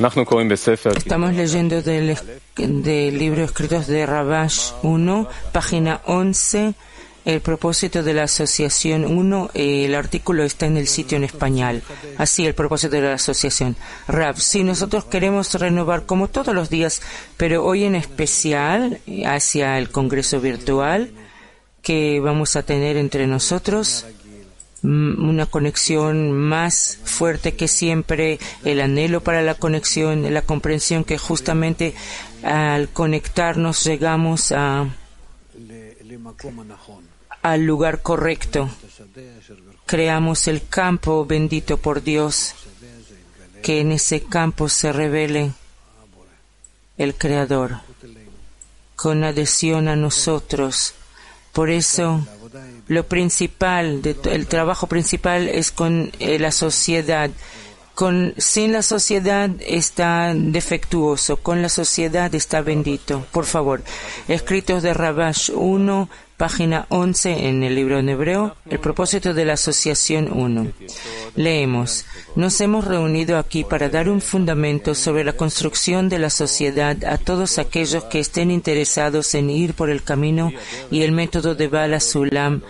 Estamos leyendo del libro Escritos de Rabash 1, página 11, el propósito de la asociación 1. El artículo está en el sitio en español. Así, el propósito de la asociación. Rab, si nosotros queremos renovar como todos los días, pero hoy en especial hacia el congreso virtual que vamos a tener entre nosotros, una conexión más fuerte que siempre, el anhelo para la conexión, la comprensión que justamente al conectarnos llegamos al lugar correcto. Creamos el campo bendito por Dios, que en ese campo se revele el Creador con adhesión a nosotros. Por eso, lo principal, el trabajo principal es con la sociedad. Sin la sociedad está defectuoso, con la sociedad está bendito. Por favor, Escritos de Rabash 1, página 11 en el libro en hebreo, el propósito de la asociación 1. Leemos: nos hemos reunido aquí para dar un fundamento sobre la construcción de la sociedad a todos aquellos que estén interesados en ir por el camino y el método de Bala Sulam,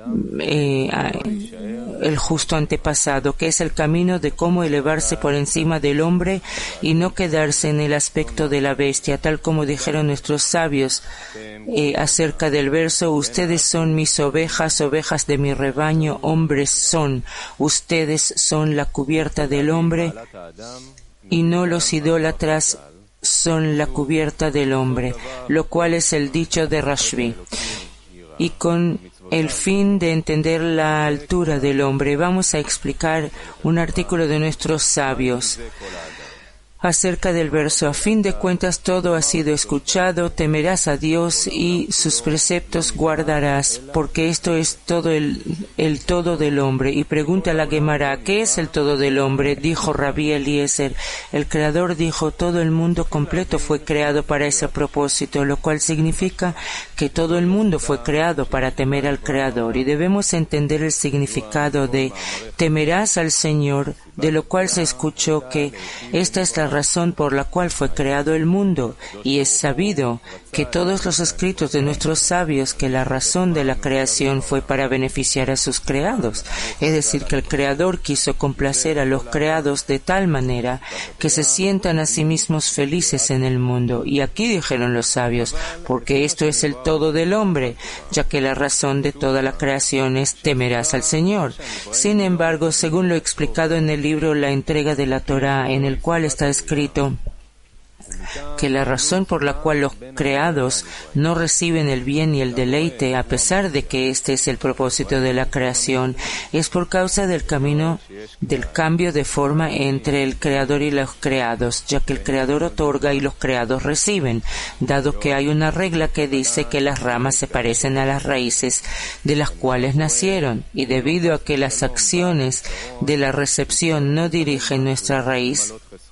el justo antepasado, que es el camino de cómo elevarse por encima del hombre y no quedarse en el aspecto de la bestia, tal como dijeron nuestros sabios acerca del verso: ustedes son mis ovejas, ovejas de mi rebaño, hombres son, ustedes son la cubierta del hombre y no los idólatras son la cubierta del hombre, lo cual es el dicho de Rashbi. Y con el fin de entender la altura del hombre, vamos a explicar un artículo de nuestros sabios acerca del verso: a fin de cuentas todo ha sido escuchado, temerás a Dios y sus preceptos guardarás, porque esto es todo el todo del hombre. Y pregunta la Gemara: ¿qué es el todo del hombre? Dijo Rabí Eliezer: el Creador dijo, todo el mundo completo fue creado para ese propósito, lo cual significa que todo el mundo fue creado para temer al Creador. Y debemos entender el significado de temerás al Señor, de lo cual se escuchó que esta es la razón por la cual fue creado el mundo, y es sabido que todos los escritos de nuestros sabios que la razón de la creación fue para beneficiar a sus creados, es decir, que el Creador quiso complacer a los creados de tal manera que se sientan a sí mismos felices en el mundo. Y aquí dijeron los sabios: porque esto es el todo del hombre, ya que la razón de toda la creación es temerás al Señor. Sin embargo, según lo explicado en el libro La entrega de la Torá, en el cual está escrito que la razón por la cual los creados no reciben el bien y el deleite, a pesar de que este es el propósito de la creación, es por causa del cambio de forma entre el Creador y los creados, ya que el Creador otorga y los creados reciben, dado que hay una regla que dice que las ramas se parecen a las raíces de las cuales nacieron, y debido a que las acciones de la recepción no dirigen nuestra raíz,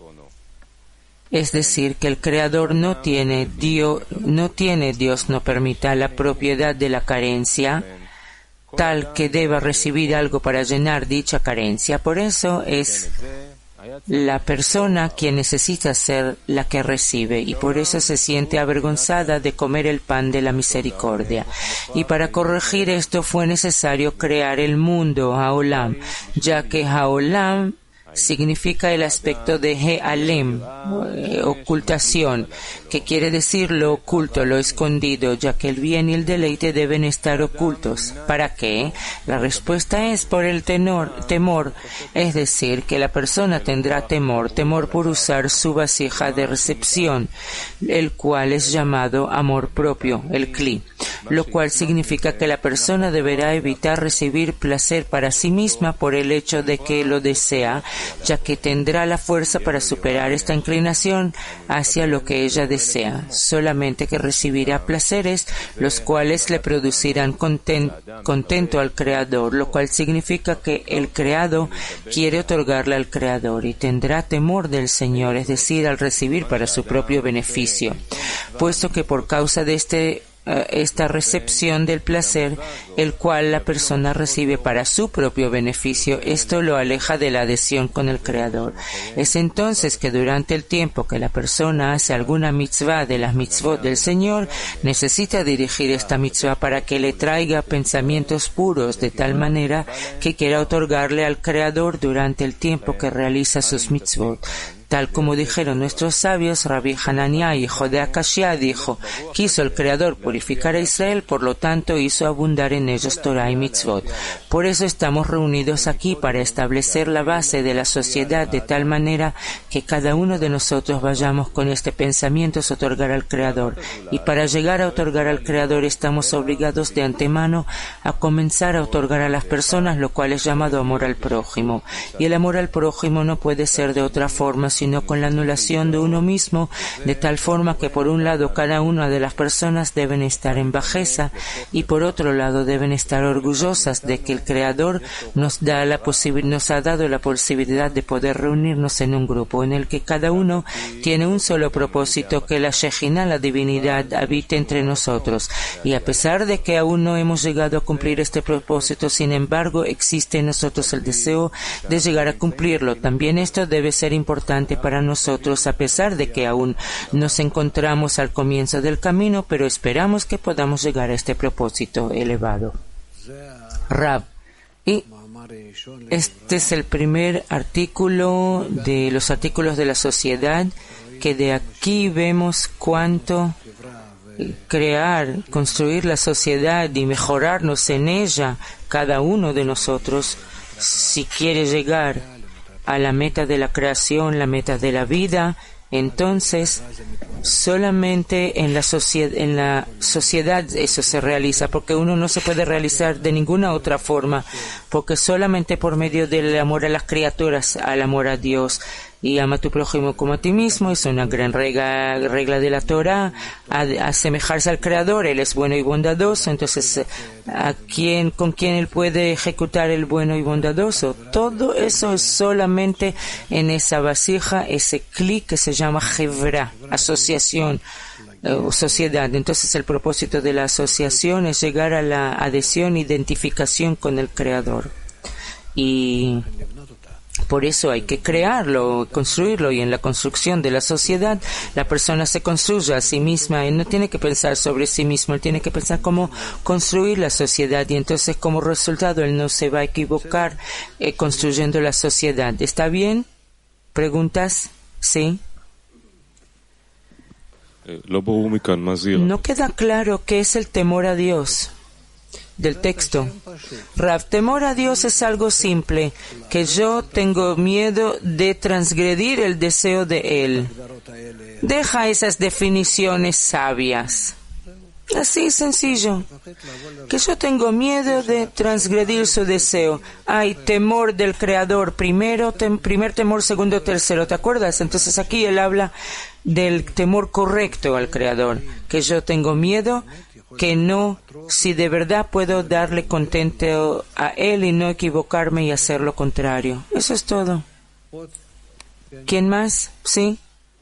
es decir, que el Creador no tiene, Dios no permita la propiedad de la carencia, tal que deba recibir algo para llenar dicha carencia. Por eso es la persona quien necesita ser la que recibe, y por eso se siente avergonzada de comer el pan de la misericordia. Y para corregir esto fue necesario crear el mundo, Haolam, ya que Haolam significa el aspecto de He'alem, ocultación, que quiere decir lo oculto, lo escondido, ya que el bien y el deleite deben estar ocultos. ¿Para qué? La respuesta es por el temor, es decir, que la persona tendrá temor por usar su vasija de recepción, el cual es llamado amor propio, el Kli, lo cual significa que la persona deberá evitar recibir placer para sí misma por el hecho de que lo desea, ya que tendrá la fuerza para superar esta inclinación hacia lo que ella desea, solamente que recibirá placeres los cuales le producirán contento al Creador, lo cual significa que el creado quiere otorgarle al Creador y tendrá temor del Señor, es decir, al recibir para su propio beneficio, puesto que por causa de este esta recepción del placer, el cual la persona recibe para su propio beneficio. Esto lo aleja de la adhesión con el Creador. Es entonces que durante el tiempo que la persona hace alguna mitzvah de las mitzvot del Señor, necesita dirigir esta mitzvah para que le traiga pensamientos puros, de tal manera que quiera otorgarle al Creador durante el tiempo que realiza sus mitzvot. Tal como dijeron nuestros sabios, Rabbi Hananiah, hijo de Akashia, dijo: quiso el Creador purificar a Israel, por lo tanto hizo abundar en ellos Torah y mitzvot. Por eso estamos reunidos aquí, para establecer la base de la sociedad de tal manera que cada uno de nosotros vayamos con este pensamiento a otorgar al Creador. Y para llegar a otorgar al Creador estamos obligados de antemano a comenzar a otorgar a las personas, lo cual es llamado amor al prójimo. Y el amor al prójimo no puede ser de otra forma sino con la anulación de uno mismo, de tal forma que por un lado cada una de las personas deben estar en bajeza y por otro lado deben estar orgullosas de que el Creador nos ha dado la posibilidad de poder reunirnos en un grupo en el que cada uno tiene un solo propósito, que la Shejina, la divinidad, habite entre nosotros. Y a pesar de que aún no hemos llegado a cumplir este propósito, sin embargo existe en nosotros el deseo de llegar a cumplirlo. También esto debe ser importante para nosotros, a pesar de que aún nos encontramos al comienzo del camino, pero esperamos que podamos llegar a este propósito elevado. Rab. Y este es el primer artículo de los artículos de la sociedad, que de aquí vemos cuánto construir la sociedad y mejorarnos en ella, cada uno de nosotros, si quiere llegar a la meta de la creación, la meta de la vida, entonces solamente en la sociedad eso se realiza, porque uno no se puede realizar de ninguna otra forma, porque solamente por medio del amor a las criaturas, al amor a Dios, y ama a tu prójimo como a ti mismo, es una gran regla de la Torah, asemejarse al Creador. Él es bueno y bondadoso, entonces ¿con quién él puede ejecutar el bueno y bondadoso? Todo eso es solamente en esa vasija, ese cli que se llama Hevra, asociación o sociedad. Entonces el propósito de la asociación es llegar a la adhesión, identificación con el Creador, y por eso hay que crearlo, construirlo, y en la construcción de la sociedad la persona se construye a sí misma. Él no tiene que pensar sobre sí mismo, él tiene que pensar cómo construir la sociedad, y entonces como resultado él no se va a equivocar construyendo la sociedad. ¿Está bien? ¿Preguntas? ¿Sí? No queda claro qué es el temor a Dios del texto. Rav, temor a Dios es algo simple, que yo tengo miedo de transgredir el deseo de Él. Deja esas definiciones sabias. Así sencillo. Que yo tengo miedo de transgredir su deseo. Hay temor del Creador primero, primer temor, segundo, tercero. ¿Te acuerdas? Entonces aquí él habla del temor correcto al Creador. Que yo tengo miedo que no, si de verdad puedo darle contento a Él y no equivocarme y hacer lo contrario. Eso es todo. ¿Quién más? ¿Sí?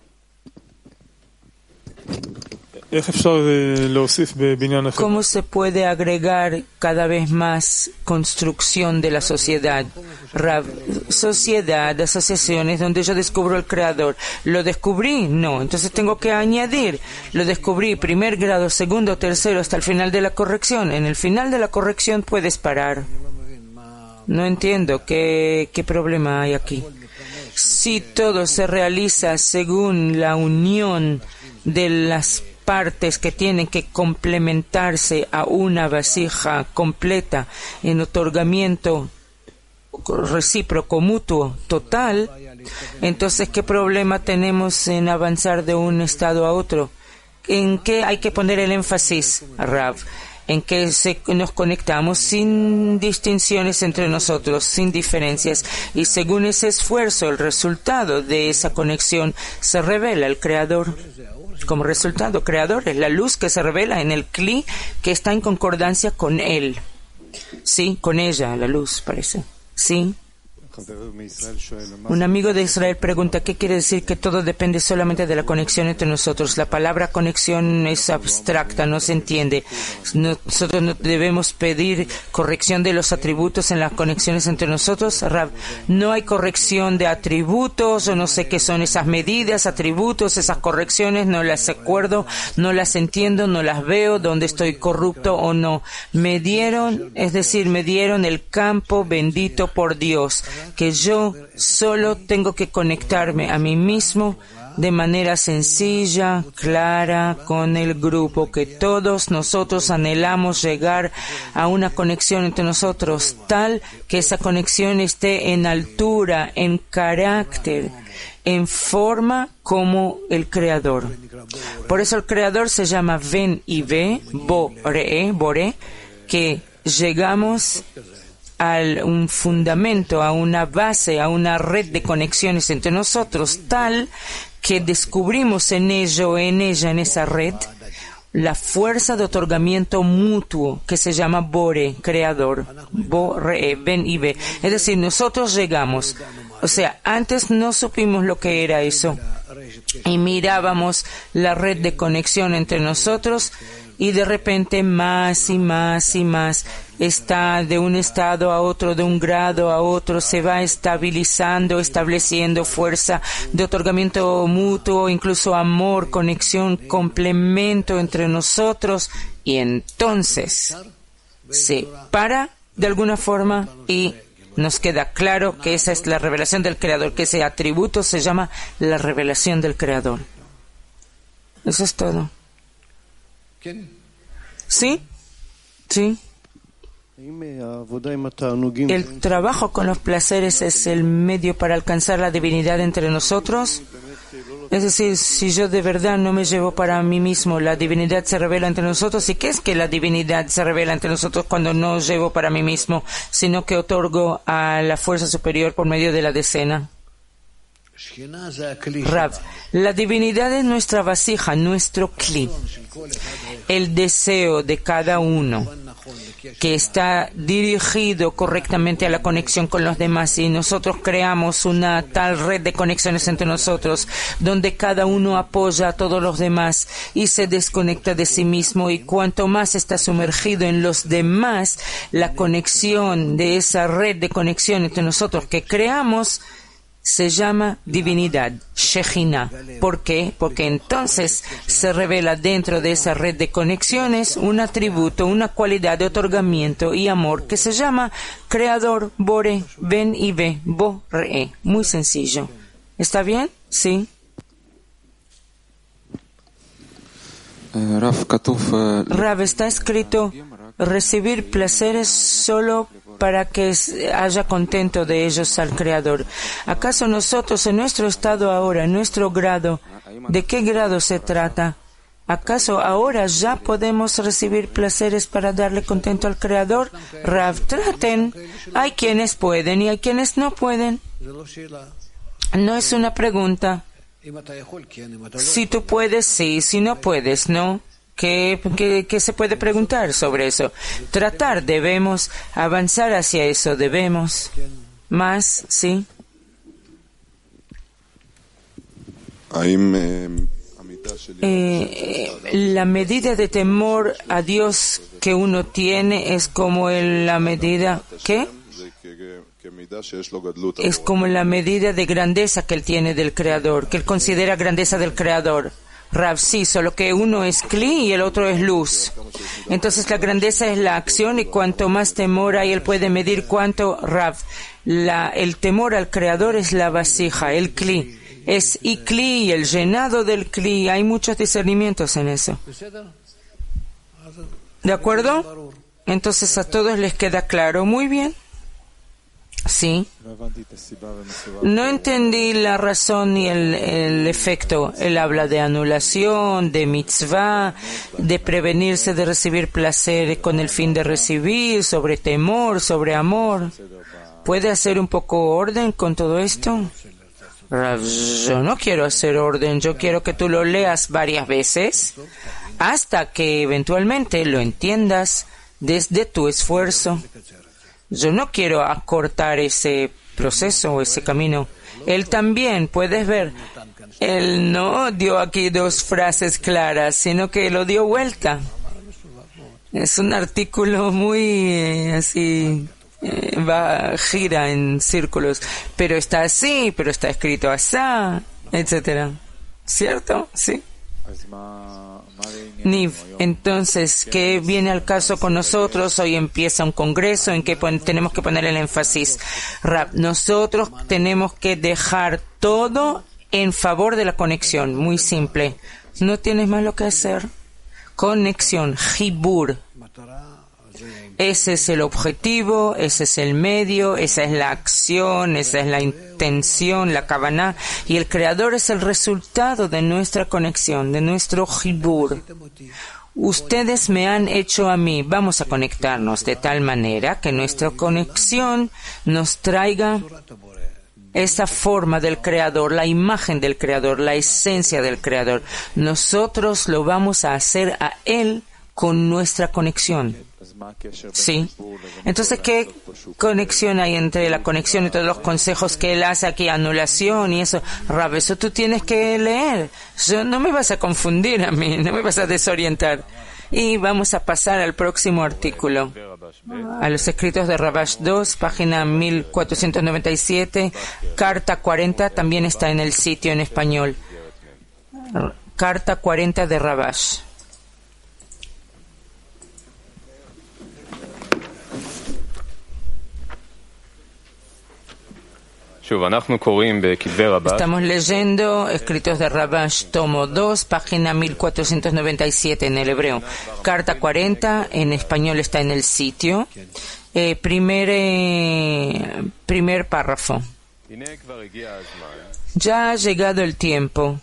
¿Cómo se puede agregar cada vez más construcción de la sociedad? Sociedad, asociaciones donde yo descubro el Creador. ¿Lo descubrí? No. Entonces tengo que añadir. Lo descubrí, primer grado, segundo, tercero, hasta el final de la corrección. En el final de la corrección puedes parar. No entiendo qué problema hay aquí. Si todo se realiza según la unión de las partes que tienen que complementarse a una vasija completa en otorgamiento recíproco, mutuo, total, entonces ¿qué problema tenemos en avanzar de un estado a otro? ¿En qué hay que poner el énfasis, Rav? En que nos conectamos sin distinciones entre nosotros, sin diferencias, y según ese esfuerzo, el resultado de esa conexión se revela el Creador. Como resultado, Creador es la luz que se revela en el Kli que está en concordancia con Él. Sí, con ella, la luz, parece. Sí. Un amigo de Israel pregunta, ¿qué quiere decir que todo depende solamente de la conexión entre nosotros? La palabra conexión es abstracta, no se entiende. Nosotros no debemos pedir corrección de los atributos en las conexiones entre nosotros. Rav, no hay corrección de atributos, o no sé qué son esas medidas, atributos, esas correcciones, no las acuerdo, no las entiendo, no las veo, dónde estoy corrupto o no. Me dieron el campo bendito por Dios, que yo solo tengo que conectarme a mí mismo de manera sencilla, clara, con el grupo, que todos nosotros anhelamos llegar a una conexión entre nosotros, tal que esa conexión esté en altura, en carácter, en forma como el Creador. Por eso el Creador se llama Ven y Ve, Boré, que llegamos a un fundamento, a una base, a una red de conexiones entre nosotros, tal que descubrimos en esa red, la fuerza de otorgamiento mutuo que se llama Bore, Creador, Boré, Ven y Ve. Es decir, nosotros llegamos. O sea, antes no supimos lo que era eso y mirábamos la red de conexión entre nosotros y de repente más y más y más está de un estado a otro, de un grado a otro, se va estabilizando, estableciendo fuerza de otorgamiento mutuo, incluso amor, conexión, complemento entre nosotros, y entonces se para de alguna forma y nos queda claro que esa es la revelación del Creador, que ese atributo se llama la revelación del Creador. Eso es todo. ¿Sí? Sí. ¿El trabajo con los placeres es el medio para alcanzar la divinidad entre nosotros? Es decir, si yo de verdad no me llevo para mí mismo, la divinidad se revela entre nosotros. ¿Y qué es que la divinidad se revela entre nosotros cuando no llevo para mí mismo, sino que otorgo a la fuerza superior por medio de la decena? Rav, la divinidad es nuestra vasija, nuestro kli. El deseo de cada uno que está dirigido correctamente a la conexión con los demás, y nosotros creamos una tal red de conexiones entre nosotros donde cada uno apoya a todos los demás y se desconecta de sí mismo, y cuanto más está sumergido en los demás, la conexión de esa red de conexión entre nosotros que creamos se llama divinidad, Shejina. ¿Por qué? Porque entonces se revela dentro de esa red de conexiones un atributo, una cualidad de otorgamiento y amor que se llama Creador, Bore, Ven y Ve, Boré. Muy sencillo. ¿Está bien? Sí. Rav, está escrito recibir placeres solo para que haya contento de ellos al Creador. ¿Acaso nosotros en nuestro estado ahora, en nuestro grado, de qué grado se trata? ¿Acaso ahora ya podemos recibir placeres para darle contento al Creador? Rav, traten. Hay quienes pueden y hay quienes no pueden. No es una pregunta. Si tú puedes, sí. Si no puedes, no. ¿Qué se puede preguntar sobre eso? Tratar, debemos avanzar hacia eso, debemos. Más, sí. La medida de temor a Dios que uno tiene es como la medida, ¿qué? Es como la medida de grandeza que él tiene del Creador, que él considera grandeza del Creador. Rav, sí, solo que uno es Kli y el otro es luz. Entonces la grandeza es la acción, y cuanto más temor hay, él puede medir cuánto. Rav, el temor al Creador es la vasija, el Kli. Es y Kli, el llenado del Kli. Hay muchos discernimientos en eso. ¿De acuerdo? Entonces a todos les queda claro. Muy bien. Sí. No entendí la razón ni el efecto. Él habla de anulación, de mitzvah, de prevenirse de recibir placer con el fin de recibir, sobre temor, sobre amor. ¿Puede hacer un poco orden con todo esto? Yo no quiero hacer orden, yo quiero que tú lo leas varias veces hasta que eventualmente lo entiendas desde tu esfuerzo. Yo no quiero acortar ese proceso o ese camino. Él también, puedes ver, él no dio aquí dos frases claras, sino que lo dio vuelta. Es un artículo muy así, gira en círculos, pero está así, pero está escrito así, etcétera. ¿Cierto? Sí. Niv, entonces, ¿qué viene al caso con nosotros? Hoy empieza un congreso en que tenemos que poner el énfasis. Rab, nosotros tenemos que dejar todo en favor de la conexión. Muy simple. No tienes más lo que hacer. Conexión, Hibur. Ese es el objetivo, ese es el medio, esa es la acción, esa es la intención, la kavaná, y el Creador es el resultado de nuestra conexión, de nuestro Hibur. Ustedes me han hecho a mí, vamos a conectarnos de tal manera que nuestra conexión nos traiga esa forma del Creador, la imagen del Creador, la esencia del Creador. Nosotros lo vamos a hacer a Él con nuestra conexión. Sí. Entonces, ¿qué conexión hay entre la conexión y todos los consejos que él hace aquí, anulación y eso? Rab, eso tú tienes que leer. No me vas a confundir a mí, no me vas a desorientar. Y vamos a pasar al próximo artículo, a los escritos de Rabash 2, página 1497, carta 40, también está en el sitio en español. Carta 40 de Rabash. Estamos leyendo escritos de Rabash, tomo 2, página 1497 en el hebreo. Carta 40, en español está en el sitio. Primer párrafo. Ya ha llegado el tiempo.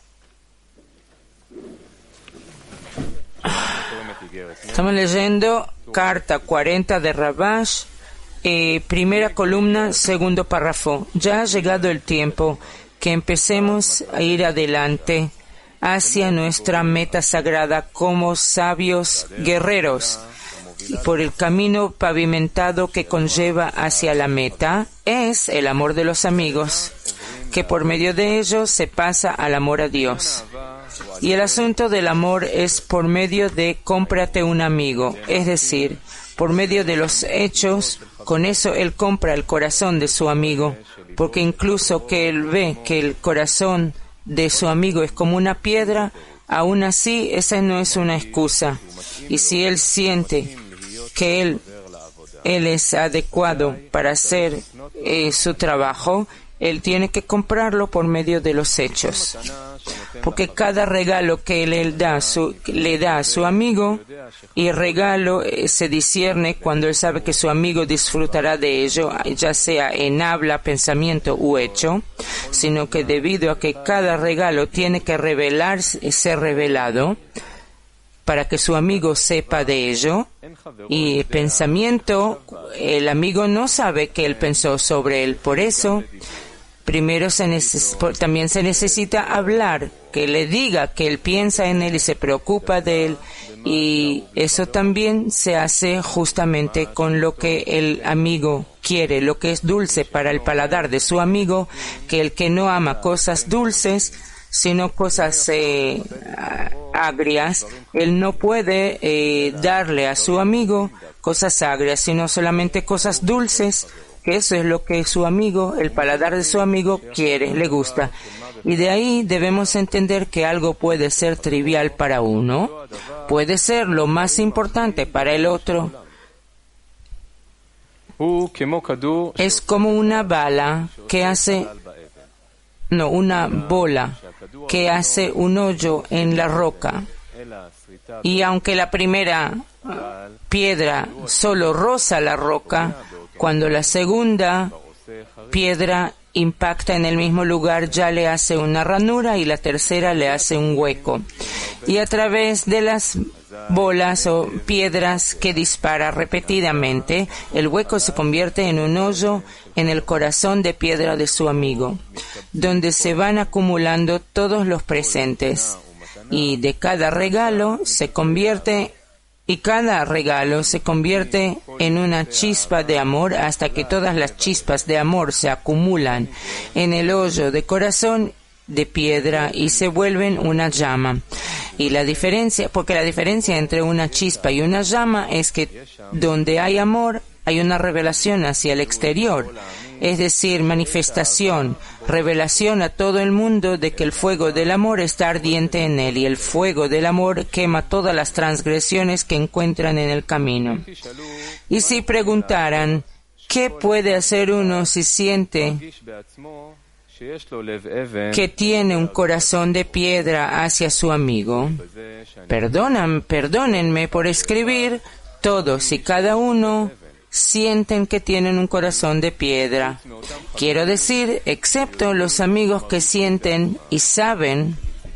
Estamos leyendo Carta 40 de Rabash. Primera columna, segundo párrafo. Ya ha llegado el tiempo que empecemos a ir adelante hacia nuestra meta sagrada como sabios guerreros. Y por el camino pavimentado que conlleva hacia la meta es el amor de los amigos, que por medio de ellos se pasa al amor a Dios. Y el asunto del amor es por medio de cómprate un amigo, es decir, por medio de los hechos. Con eso él compra el corazón de su amigo, porque incluso que él ve que el corazón de su amigo es como una piedra, aún así esa no es una excusa. Y si él siente que él es adecuado para hacer su trabajo, él tiene que comprarlo por medio de los hechos. Porque cada regalo que él le da a su amigo, y regalo se discierne cuando él sabe que su amigo disfrutará de ello, ya sea en habla, pensamiento u hecho, sino que debido a que cada regalo tiene que ser revelado para que su amigo sepa de ello, y pensamiento, el amigo no sabe que él pensó sobre él, por eso primero también se necesita hablar, que le diga que él piensa en él y se preocupa de él, y eso también se hace justamente con lo que el amigo quiere, lo que es dulce para el paladar de su amigo, que el que no ama cosas dulces, sino cosas agrias, él no puede darle a su amigo cosas agrias, sino solamente cosas dulces, que eso es lo que su amigo, el paladar de su amigo quiere, le gusta. Y de ahí debemos entender que algo puede ser trivial para uno, puede ser lo más importante para el otro. Es como una bola que hace un hoyo en la roca. Y aunque la primera piedra solo roza la roca, cuando la segunda piedra impacta en el mismo lugar, ya le hace una ranura, y la tercera le hace un hueco. Y a través de las bolas o piedras que dispara repetidamente, el hueco se convierte en un hoyo en el corazón de piedra de su amigo, donde se van acumulando todos los presentes, y de cada regalo se convierte Y cada regalo se convierte en una chispa de amor hasta que todas las chispas de amor se acumulan en el hoyo de corazón de piedra y se vuelven una llama. Y la diferencia, porque la diferencia entre una chispa y una llama es que donde hay amor hay una revelación hacia el exterior, es decir, manifestación, revelación a todo el mundo de que el fuego del amor está ardiente en él y el fuego del amor quema todas las transgresiones que encuentran en el camino. Y si preguntaran, ¿qué puede hacer uno si siente que tiene un corazón de piedra hacia su amigo? Perdónenme por escribir, todos y cada uno sienten que tienen un corazón de piedra. Quiero decir, excepto los amigos que sienten y saben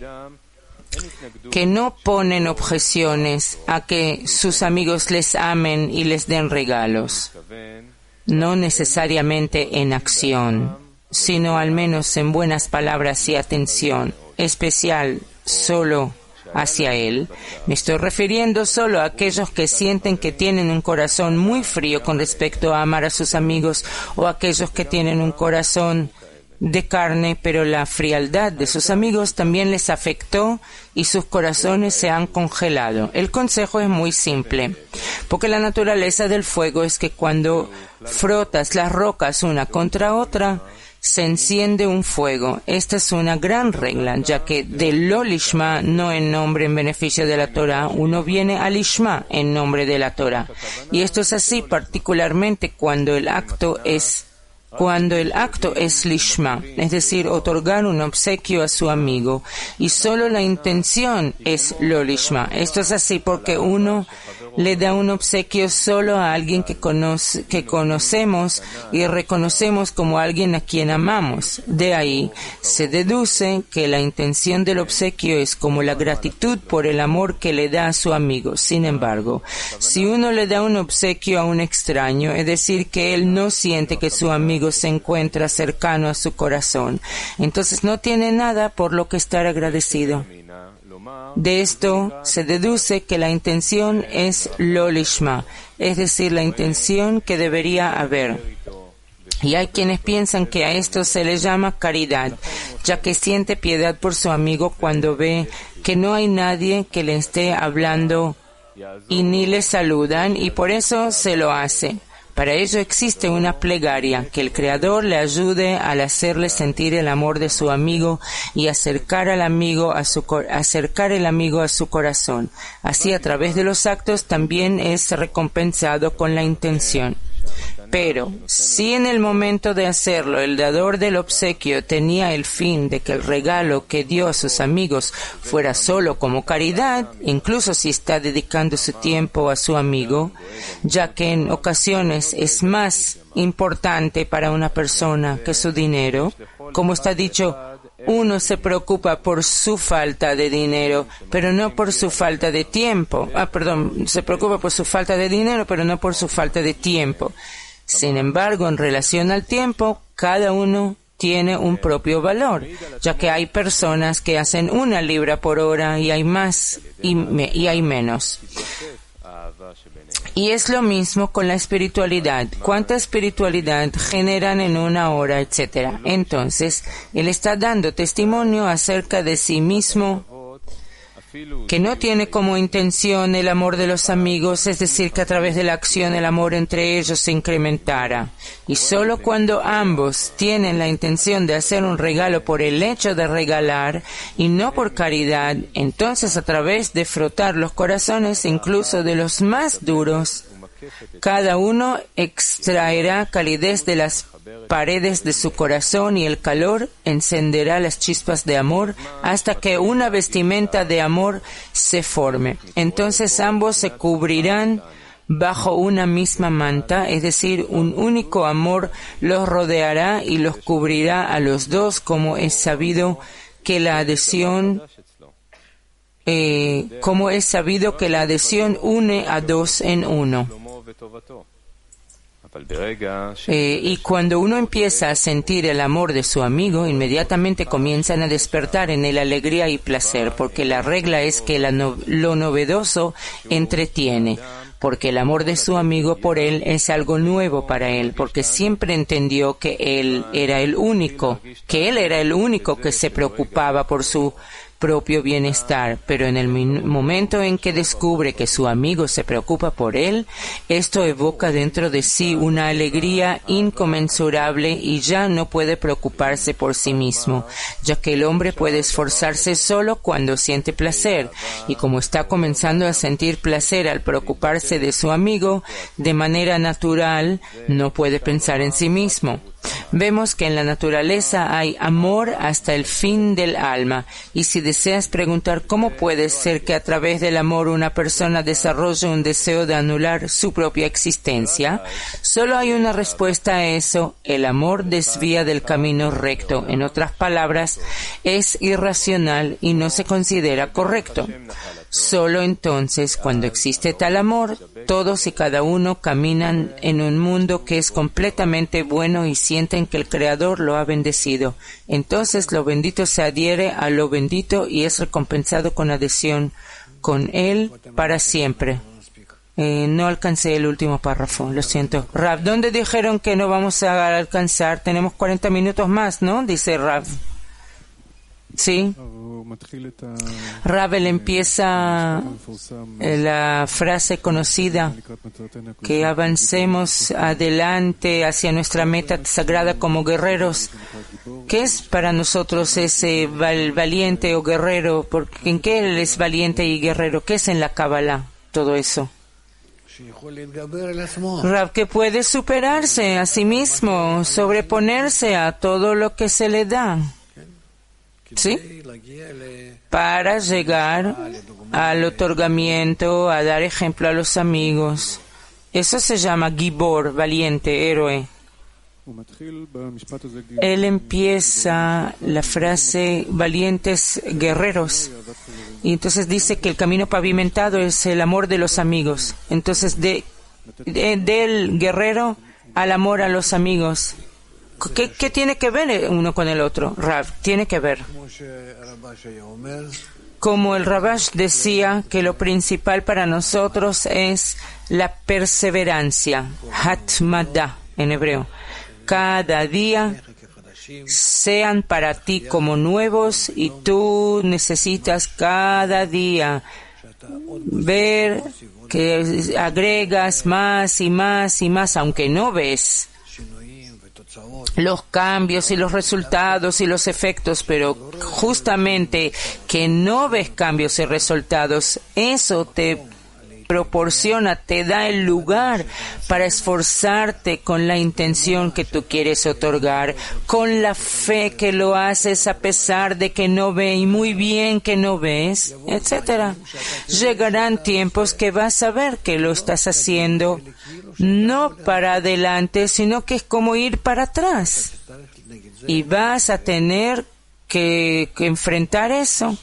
que no ponen objeciones a que sus amigos les amen y les den regalos, no necesariamente en acción, sino al menos en buenas palabras y atención, especial solo hacia él. Me estoy refiriendo solo a aquellos que sienten que tienen un corazón muy frío con respecto a amar a sus amigos, o aquellos que tienen un corazón de carne, pero la frialdad de sus amigos también les afectó y sus corazones se han congelado. El consejo es muy simple, porque la naturaleza del fuego es que cuando frotas las rocas una contra otra, se enciende un fuego. Esta es una gran regla, ya que del lo lishma, no en nombre en beneficio de la Torah, uno viene al lishma en nombre de la Torah. Y esto es así particularmente cuando el acto es lishma, es decir, otorgar un obsequio a su amigo, y solo la intención es lo lishma. Esto es así porque uno le da un obsequio solo a alguien que conocemos y reconocemos como alguien a quien amamos. De ahí se deduce que la intención del obsequio es como la gratitud por el amor que le da a su amigo. Sin embargo, si uno le da un obsequio a un extraño, es decir, que él no siente que su amigo se encuentra cercano a su corazón, entonces no tiene nada por lo que estar agradecido. De esto se deduce que la intención es lo lishma, es decir, la intención que debería haber. Y hay quienes piensan que a esto se le llama caridad, ya que siente piedad por su amigo cuando ve que no hay nadie que le esté hablando y ni le saludan, y por eso se lo hace. Para ello existe una plegaria, que el Creador le ayude al hacerle sentir el amor de su amigo y acercar el amigo a su corazón. Así, a través de los actos también es recompensado con la intención. Pero, si en el momento de hacerlo el dador del obsequio tenía el fin de que el regalo que dio a sus amigos fuera solo como caridad, incluso si está dedicando su tiempo a su amigo, ya que en ocasiones es más importante para una persona que su dinero, como está dicho, uno se preocupa por su falta de dinero, pero no por su falta de tiempo. Se preocupa por su falta de dinero, pero no por su falta de tiempo. Sin embargo, en relación al tiempo, cada uno tiene un propio valor, ya que hay personas que hacen 1 libra por hora y hay más y hay menos. Y es lo mismo con la espiritualidad. ¿Cuánta espiritualidad generan en 1 hora, etcétera? Entonces, él está dando testimonio acerca de sí mismo, que no tiene como intención el amor de los amigos, es decir, que a través de la acción el amor entre ellos se incrementara. Y solo cuando ambos tienen la intención de hacer un regalo por el hecho de regalar y no por caridad, entonces a través de frotar los corazones, incluso de los más duros, cada uno extraerá calidez de las paredes de su corazón y el calor encenderá las chispas de amor hasta que una vestimenta de amor se forme. Entonces ambos se cubrirán bajo una misma manta, es decir, un único amor los rodeará y los cubrirá a los dos, como es sabido que la adhesión une a dos en uno. Y cuando uno empieza a sentir el amor de su amigo, inmediatamente comienzan a despertar en él alegría y placer, porque la regla es que lo novedoso entretiene, porque el amor de su amigo por él es algo nuevo para él, porque siempre entendió que él era el único que se preocupaba por su propio bienestar, pero en el momento en que descubre que su amigo se preocupa por él, esto evoca dentro de sí una alegría inconmensurable y ya no puede preocuparse por sí mismo, ya que el hombre puede esforzarse solo cuando siente placer, y como está comenzando a sentir placer al preocuparse de su amigo, de manera natural no puede pensar en sí mismo. Vemos que en la naturaleza hay amor hasta el fin del alma, y si deseas preguntar cómo puede ser que a través del amor una persona desarrolle un deseo de anular su propia existencia, solo hay una respuesta a eso: el amor desvía del camino recto. En otras palabras, es irracional y no se considera correcto. Solo entonces, cuando existe tal amor, todos y cada uno caminan en un mundo que es completamente bueno y sienten que el Creador lo ha bendecido. Entonces lo bendito se adhiere a lo bendito y es recompensado con adhesión con él para siempre. No alcancé el último párrafo, lo siento. Rav, ¿dónde dijeron que no vamos a alcanzar? Tenemos 40 minutos más, ¿no? Dice Rav. Sí. Ravel empieza la frase conocida que avancemos adelante hacia nuestra meta sagrada como guerreros. ¿Qué es para nosotros ese valiente o guerrero? ¿En qué él es valiente y guerrero? ¿Qué es en la Kabbalah todo eso? Rav, que puede superarse a sí mismo, sobreponerse a todo lo que se le da. ¿Sí? Para llegar al otorgamiento, a dar ejemplo a los amigos. Eso se llama Gibor, valiente, héroe. Él empieza la frase valientes guerreros. Y entonces dice que el camino pavimentado es el amor de los amigos. Entonces, del guerrero al amor a los amigos. ¿Qué tiene que ver uno con el otro? Rav, tiene que ver. Como el Rabash decía, que lo principal para nosotros es la perseverancia, hatmada en hebreo. Cada día sean para ti como nuevos y tú necesitas cada día ver que agregas más y más y más, aunque no ves los cambios y los resultados y los efectos, pero justamente que no ves cambios y resultados, eso te proporciona, te da el lugar para esforzarte con la intención que tú quieres otorgar, con la fe que lo haces a pesar de que no ves y muy bien que no ves, etcétera. Llegarán tiempos que vas a ver que lo estás haciendo no para adelante, sino que es como ir para atrás. Y vas a tener que enfrentar eso.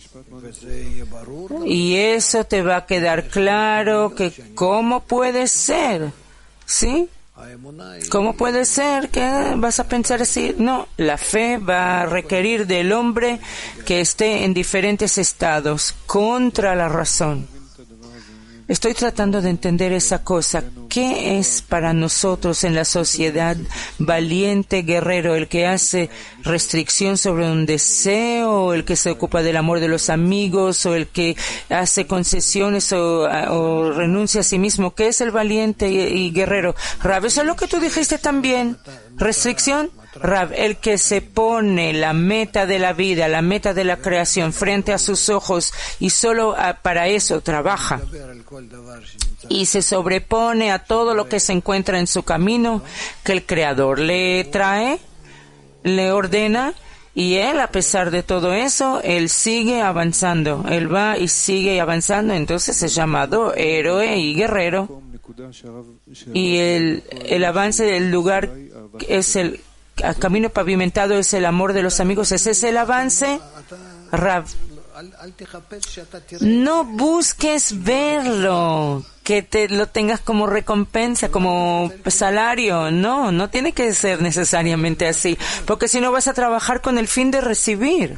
Y eso te va a quedar claro que cómo puede ser, ¿sí? ¿Cómo puede ser que vas a pensar así? No, la fe va a requerir del hombre que esté en diferentes estados contra la razón. Estoy tratando de entender esa cosa. ¿Qué es para nosotros en la sociedad valiente guerrero? ¿El que hace restricción sobre un deseo? ¿O el que se ocupa del amor de los amigos? ¿O el que hace concesiones o renuncia a sí mismo? ¿Qué es el valiente y guerrero? Rav, eso es lo que tú dijiste también. ¿Restricción? Rav, el que se pone la meta de la vida, la meta de la creación frente a sus ojos y solo para eso trabaja y se sobrepone a todo lo que se encuentra en su camino que el Creador le trae, le ordena, y él, a pesar de todo eso, él sigue avanzando, él va y sigue avanzando. Entonces es llamado héroe y guerrero, y el avance del lugar es el camino pavimentado, es el amor de los amigos. Ese es el avance. Rav, no busques verlo. que te lo tengas como recompensa, como salario. No, no tiene que ser necesariamente así, porque si no vas a trabajar con el fin de recibir.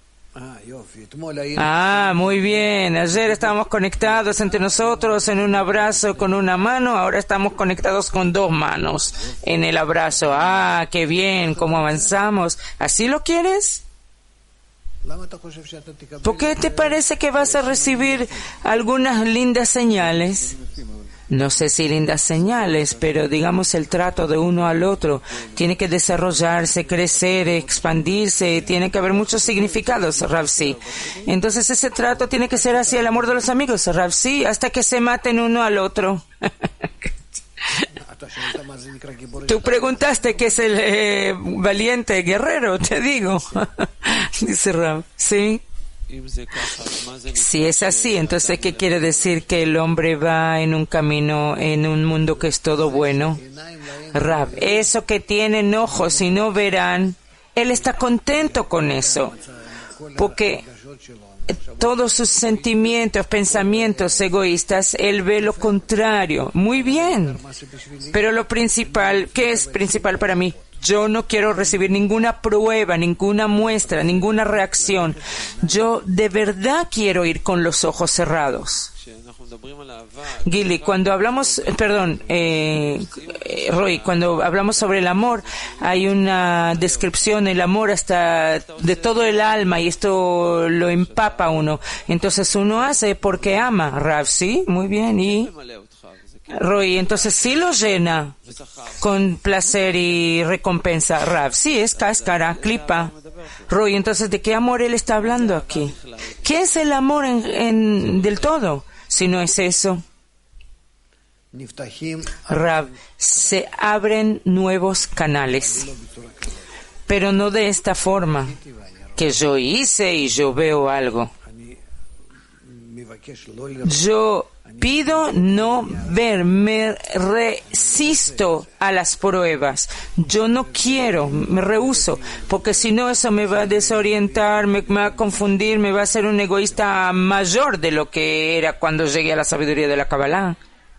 Muy bien. Ayer estábamos conectados entre nosotros en un abrazo con una mano, ahora estamos conectados con 2 manos en el abrazo. Qué bien, cómo avanzamos. ¿Así lo quieres? ¿Por qué te parece que vas a recibir algunas lindas señales? No sé si lindas señales, pero digamos el trato de uno al otro tiene que desarrollarse, crecer, expandirse, tiene que haber muchos significados, Rav, sí. Entonces ese trato tiene que ser hacia el amor de los amigos, Rav, sí, hasta que se maten uno al otro. Tú preguntaste qué es el valiente guerrero, te digo. Dice Rav, sí. Si es así, entonces ¿qué quiere decir? Que el hombre va en un camino, en un mundo que es todo bueno. Rav, eso que tienen ojos y no verán, él está contento con eso, porque todos sus sentimientos, pensamientos egoístas, él ve lo contrario. Muy bien, pero lo principal, ¿qué es principal para mí? Yo no quiero recibir ninguna prueba, ninguna muestra, ninguna reacción. Yo de verdad quiero ir con los ojos cerrados. Gili, cuando hablamos, Roy, cuando hablamos sobre el amor, hay una descripción, el amor hasta de todo el alma, y esto lo empapa a uno. Entonces uno hace porque ama, Rav, sí, muy bien, y Roy, entonces sí lo llena con placer y recompensa. Rav, sí, es cáscara, clipa. Roy, entonces ¿de qué amor él está hablando aquí? ¿Qué es el amor del todo? Si no es eso. Rav, se abren nuevos canales, pero no de esta forma, que yo hice y yo veo algo. Yo pido no ver, me resisto a las pruebas. Yo no quiero, me rehúso, porque si no eso me va a desorientar, me va a confundir, me va a hacer un egoísta mayor de lo que era cuando llegué a la sabiduría de la Kabbalah.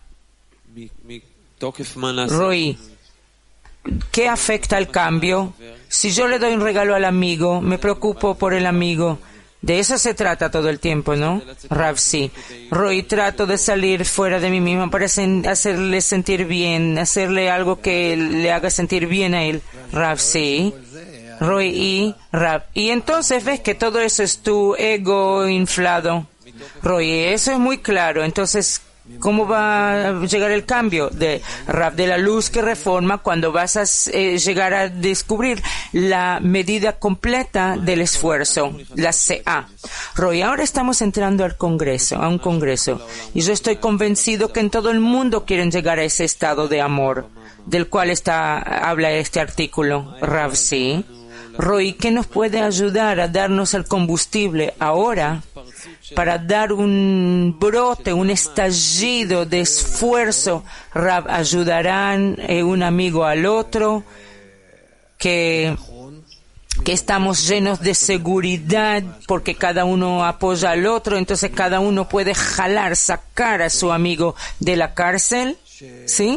Roy, ¿qué afecta al cambio? Si yo le doy un regalo al amigo, me preocupo por el amigo. De eso se trata todo el tiempo, ¿no? Rav, sí. Roy, trato de salir fuera de mí misma para hacerle sentir bien, hacerle algo que le haga sentir bien a él. Rav, sí. Roy y Rav. Y entonces ves que todo eso es tu ego inflado. Roy, eso es muy claro. Entonces, ¿cómo va a llegar el cambio de Rav, de la luz que reforma, cuando vas a llegar a descubrir la medida completa del esfuerzo, la CA? Roy, ahora estamos entrando al Congreso, a un Congreso, y yo estoy convencido que en todo el mundo quieren llegar a ese estado de amor del cual habla este artículo. Rav, sí. Roy, ¿qué nos puede ayudar a darnos el combustible ahora para dar un brote, un estallido de esfuerzo? Rav, ayudarán un amigo al otro, que estamos llenos de seguridad porque cada uno apoya al otro, entonces cada uno puede sacar a su amigo de la cárcel, ¿sí?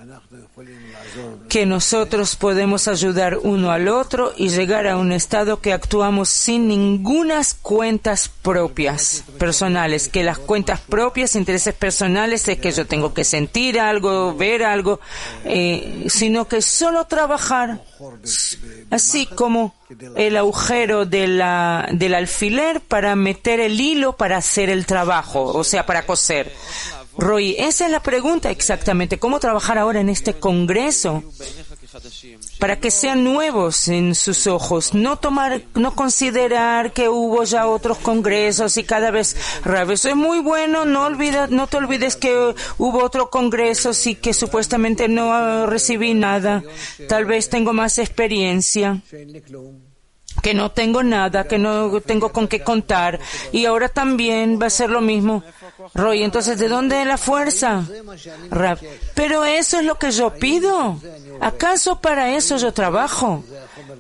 Que nosotros podemos ayudar uno al otro y llegar a un estado que actuamos sin ningunas cuentas propias, personales, que las cuentas propias, intereses personales, es que yo tengo que sentir algo, ver algo, sino que solo trabajar, así como el agujero del alfiler para meter el hilo para hacer el trabajo, o sea, para coser. Roy, esa es la pregunta exactamente. ¿Cómo trabajar ahora en este Congreso para que sean nuevos en sus ojos? No considerar que hubo ya otros congresos y cada vez, Rav, eso es muy bueno, no te olvides que hubo otro congreso y que supuestamente no recibí nada. Tal vez tengo más experiencia, que no tengo nada, que no tengo con qué contar, y ahora también va a ser lo mismo. Roy, entonces, ¿de dónde es la fuerza? Rav, pero eso es lo que yo pido. ¿Acaso para eso yo trabajo?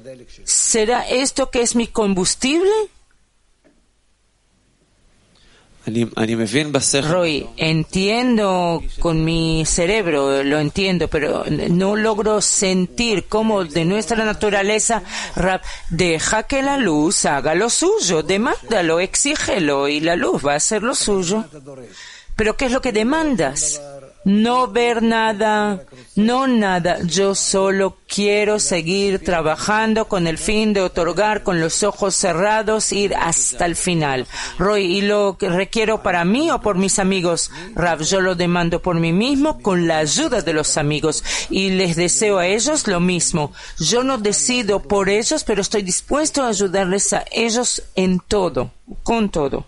¿Será esto que es mi combustible? Roy, entiendo con mi cerebro, lo entiendo, pero no logro sentir cómo de nuestra naturaleza, Rab, deja que la luz haga lo suyo, demándalo, exígelo y la luz va a hacer lo suyo. Pero ¿qué es lo que demandas? No ver nada, no nada. Yo solo quiero seguir trabajando con el fin de otorgar con los ojos cerrados, ir hasta el final. Roy, ¿y lo que requiero para mí o por mis amigos? Rav, yo lo demando por mí mismo con la ayuda de los amigos y les deseo a ellos lo mismo. Yo no decido por ellos, pero estoy dispuesto a ayudarles a ellos en todo, con todo.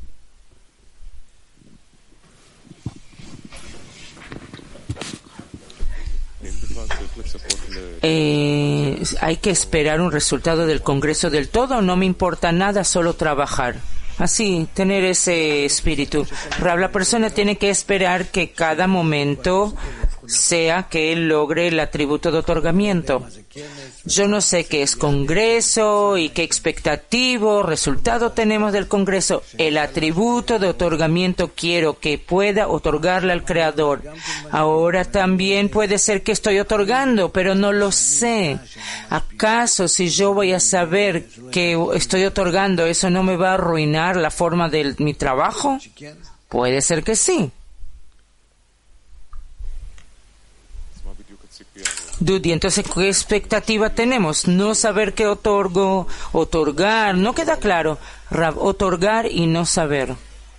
Hay que esperar un resultado del Congreso del todo, no me importa nada, solo trabajar. Así, tener ese espíritu. La persona tiene que esperar que cada momento sea que él logre el atributo de otorgamiento. Yo no sé qué es Congreso y qué expectativo, resultado tenemos del Congreso. El atributo de otorgamiento quiero que pueda otorgarle al Creador. Ahora también puede ser que estoy otorgando, pero no lo sé. ¿Acaso si yo voy a saber que estoy otorgando, eso no me va a arruinar la forma de mi trabajo? Puede ser que sí. Dudi, entonces, ¿qué expectativa tenemos? No saber qué otorgo, otorgar, no queda claro. Otorgar y no saber.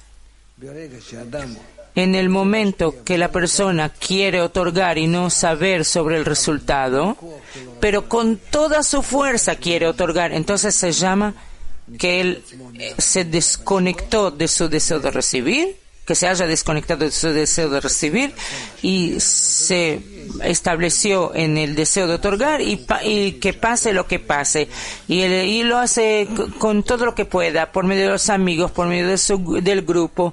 En el momento que la persona quiere otorgar y no saber sobre el resultado, pero con toda su fuerza quiere otorgar, entonces se llama que él se desconectó de su deseo de recibir, que se haya desconectado de su deseo de recibir y se estableció en el deseo de otorgar y que pase lo que pase. Y lo hace con todo lo que pueda, por medio de los amigos, por medio del grupo.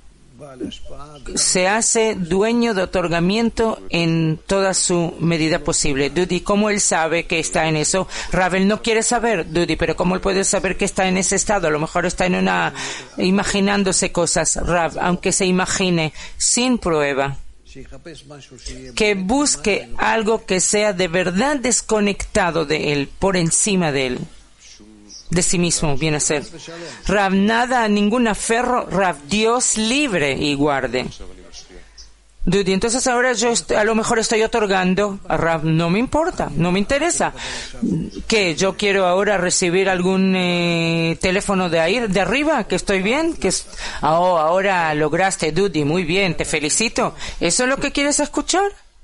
Se hace dueño de otorgamiento en toda su medida posible. Dudi, ¿cómo él sabe que está en eso? Ravel no quiere saber, Dudi, pero ¿cómo él puede saber que está en ese estado? A lo mejor está imaginándose cosas. Rav, aunque se imagine, sin prueba, que busque algo que sea de verdad desconectado de él, por encima de él. De sí mismo, viene a ser. Rav, nada, ningún aferro, Rav, Dios libre y guarde. Dudi, entonces ahora yo a lo mejor estoy otorgando a Rav, no me importa, no me interesa. ¿Qué? Yo quiero ahora recibir algún teléfono de ahí, de arriba, que estoy bien, ahora lograste, Dudi, muy bien, te felicito. ¿Eso es lo que quieres escuchar?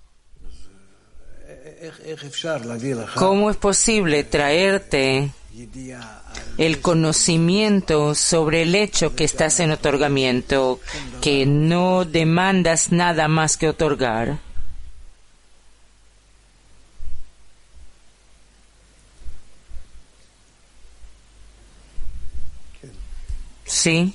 ¿Cómo es posible traerte el conocimiento sobre el hecho que estás en otorgamiento, que no demandas nada más que otorgar? Sí.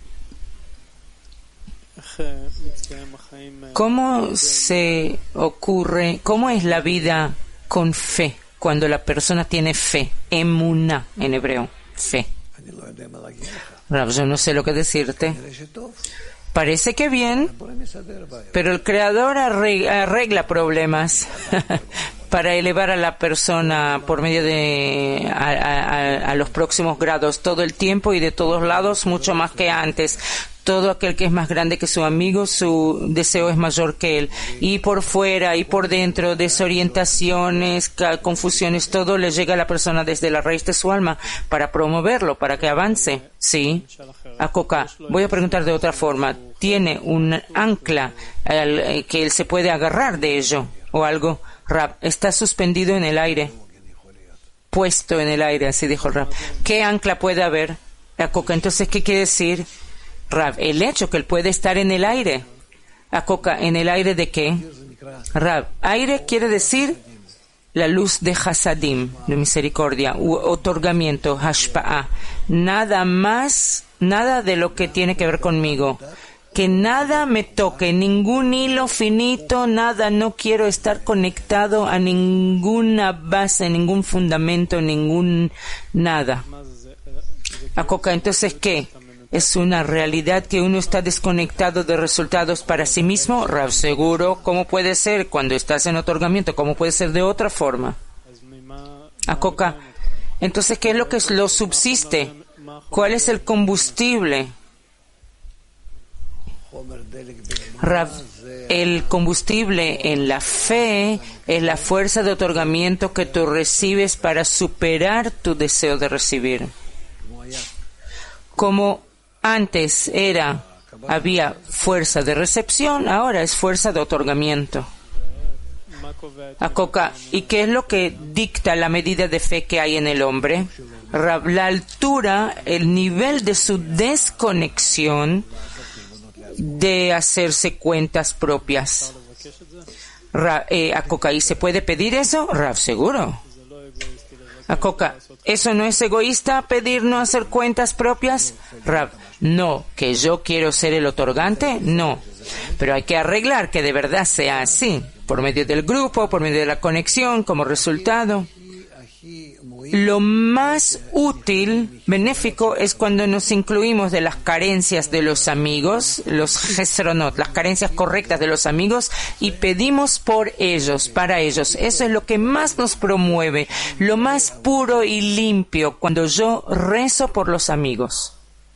¿Cómo se ocurre, cómo es la vida con fe? Cuando la persona tiene fe, emuná en hebreo, fe. Rav, yo no sé lo que decirte. Parece que bien, pero el Creador arregla problemas para elevar a la persona por medio de a los próximos grados todo el tiempo y de todos lados, mucho más que antes. Todo aquel que es más grande que su amigo, su deseo es mayor que él. Y por fuera y por dentro, desorientaciones, confusiones, todo le llega a la persona desde la raíz de su alma para promoverlo, para que avance. Sí. A Coca, voy a preguntar de otra forma. ¿Tiene un ancla que él se puede agarrar de ello o algo? Rab, está suspendido en el aire. Puesto en el aire, así dijo el Rab. ¿Qué ancla puede haber? A Coca, entonces, ¿qué quiere decir? Rab, el hecho que él puede estar en el aire. A Coca, ¿en el aire de qué? Rab, aire quiere decir la luz de Hasadim, de misericordia, otorgamiento, hashpa'a. Nada más, nada de lo que tiene que ver conmigo. Que nada me toque, ningún hilo finito, nada, no quiero estar conectado a ninguna base, ningún fundamento, ningún nada. A Coca, entonces, ¿qué? ¿Es una realidad que uno está desconectado de resultados para sí mismo? Rav, seguro. ¿Cómo puede ser cuando estás en otorgamiento? ¿Cómo puede ser de otra forma? Acoca. Entonces, ¿qué es lo que lo subsiste? ¿Cuál es el combustible? Rav, el combustible en la fe es la fuerza de otorgamiento que tú recibes para superar tu deseo de recibir. Como antes había fuerza de recepción, ahora es fuerza de otorgamiento. Acoca, ¿y qué es lo que dicta la medida de fe que hay en el hombre? Rav, la altura, el nivel de su desconexión de hacerse cuentas propias. Acoca, ¿y se puede pedir eso? Rav, seguro. Acoca, ¿eso no es egoísta pedir no hacer cuentas propias? Rav, no. ¿Que yo quiero ser el otorgante? No. Pero hay que arreglar que de verdad sea así, por medio del grupo, por medio de la conexión, como resultado. Lo más útil, benéfico, es cuando nos incluimos de las carencias de los amigos, los gesronot, las carencias correctas de los amigos, y pedimos por ellos, para ellos. Eso es lo que más nos promueve, lo más puro y limpio, cuando yo rezo por los amigos.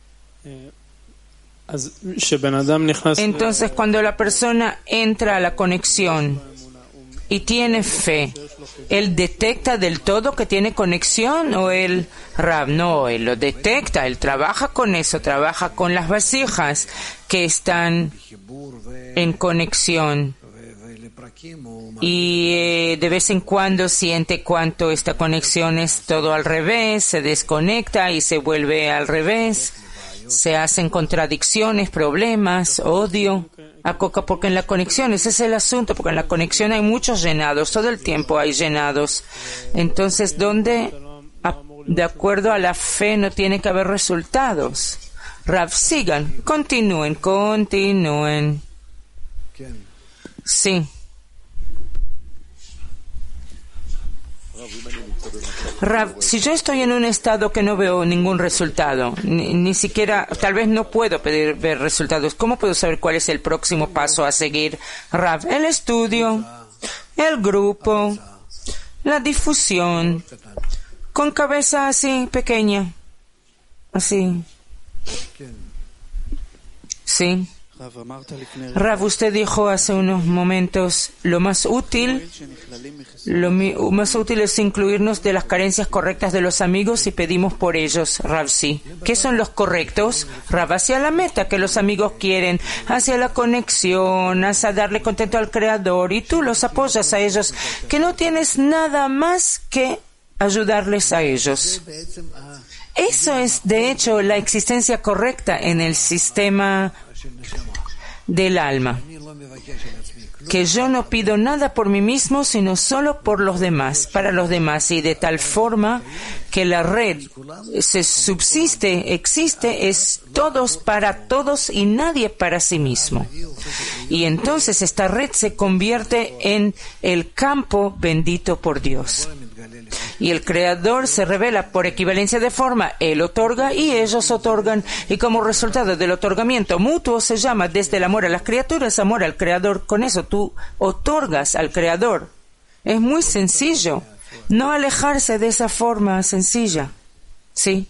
Entonces, cuando la persona entra a la conexión y tiene fe, ¿él detecta del todo que tiene conexión o él, Rav? No, él lo detecta, él trabaja con eso, trabaja con las vasijas que están en conexión. Y de vez en cuando siente cuánto esta conexión es todo al revés, se desconecta y se vuelve al revés. Se hacen contradicciones, problemas, odio. Acoca, porque en la conexión, ese es el asunto, porque en la conexión hay muchos llenados, todo el tiempo hay llenados. Entonces, ¿dónde, de acuerdo a la fe, no tiene que haber resultados? Rav, sigan, continúen. Sí. Rav, si yo estoy en un estado que no veo ningún resultado, ni siquiera, tal vez no puedo ver resultados, ¿cómo puedo saber cuál es el próximo paso a seguir? Rav, el estudio, el grupo, la difusión, con cabeza así, pequeña, así. Sí. Rav, usted dijo hace unos momentos, lo más útil es incluirnos de las carencias correctas de los amigos y pedimos por ellos. Rav, sí. ¿Qué son los correctos? Rav, hacia la meta que los amigos quieren, hacia la conexión, hacia darle contento al Creador, y tú los apoyas a ellos, que no tienes nada más que ayudarles a ellos. Eso es, de hecho, la existencia correcta en el sistema del alma, que yo no pido nada por mí mismo, sino solo por los demás, para los demás, y de tal forma que la red se subsiste, existe, es todos para todos y nadie para sí mismo. Y entonces esta red se convierte en el campo bendito por Dios. Y el Creador se revela por equivalencia de forma. Él otorga y ellos otorgan. Y como resultado del otorgamiento mutuo se llama desde el amor a las criaturas, amor al Creador. Con eso tú otorgas al Creador. Es muy sencillo. No alejarse de esa forma sencilla. ¿Sí?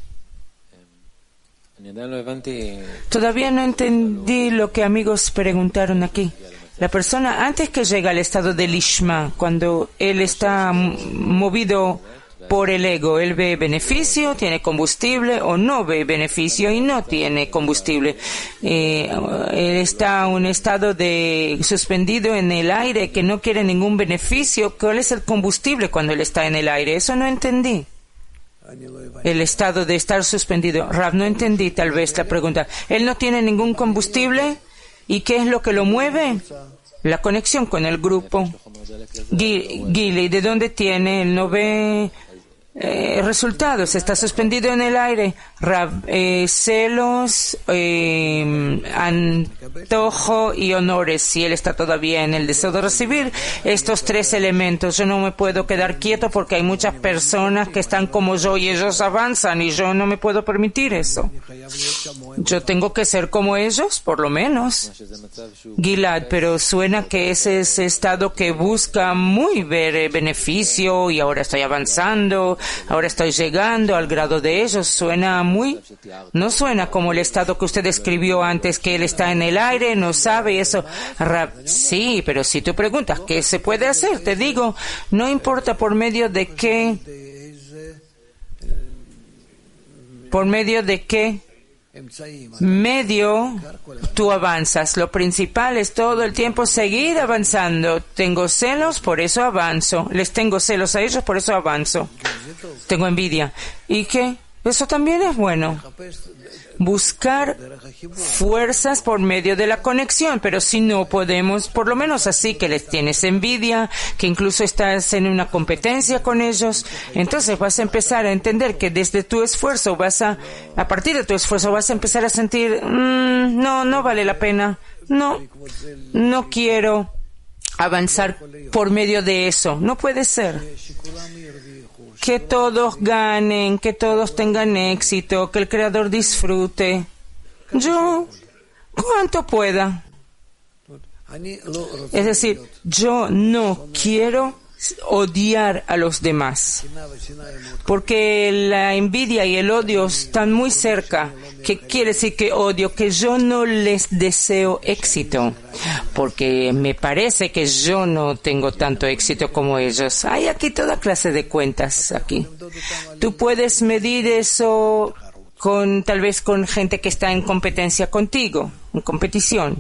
Todavía no entendí lo que amigos preguntaron aquí. La persona, antes que llega al estado del Ishma, cuando él está movido por el ego, él ve beneficio, tiene combustible, o no ve beneficio y no tiene combustible. Él está en un estado de suspendido en el aire que no quiere ningún beneficio. ¿Cuál es el combustible cuando él está en el aire? Eso no entendí. El estado de estar suspendido. Rav, no entendí tal vez la pregunta. ¿Él no tiene ningún combustible? ¿Y qué es lo que lo mueve? La conexión con el grupo. Gili, ¿de dónde tiene? Él no ve resultados, está suspendido en el aire. Celos, antojo y honores. Si él está todavía en el deseo de recibir estos tres elementos, yo no me puedo quedar quieto porque hay muchas personas que están como yo y ellos avanzan y yo no me puedo permitir eso. Yo tengo que ser como ellos, por lo menos. Gilad, pero suena que ese es estado que busca muy ver beneficio y ahora estoy avanzando, ahora estoy llegando al grado de ellos. No suena como el estado que usted describió antes, que él está en el aire, no sabe eso. Sí, pero si tú preguntas qué se puede hacer, te digo, no importa por medio de qué medio tú avanzas. Lo principal es todo el tiempo seguir avanzando. Tengo celos, por eso avanzo. Les tengo celos a ellos, por eso avanzo. Tengo envidia. ¿Y qué? Eso también es bueno. Buscar fuerzas por medio de la conexión, pero si no podemos, por lo menos así que les tienes envidia, que incluso estás en una competencia con ellos, entonces vas a empezar a entender que desde tu esfuerzo a partir de tu esfuerzo vas a empezar a sentir, no vale la pena, no quiero avanzar por medio de eso, no puede ser. Que todos ganen, que todos tengan éxito, que el Creador disfrute. Yo, cuanto pueda. Es decir, yo no quiero odiar a los demás, porque la envidia y el odio están muy cerca. ¿Qué quiere decir que odio? Que yo no les deseo éxito, porque me parece que yo no tengo tanto éxito como ellos. Hay aquí toda clase de cuentas aquí. Tú puedes medir eso tal vez con gente que está en competencia contigo, en competición.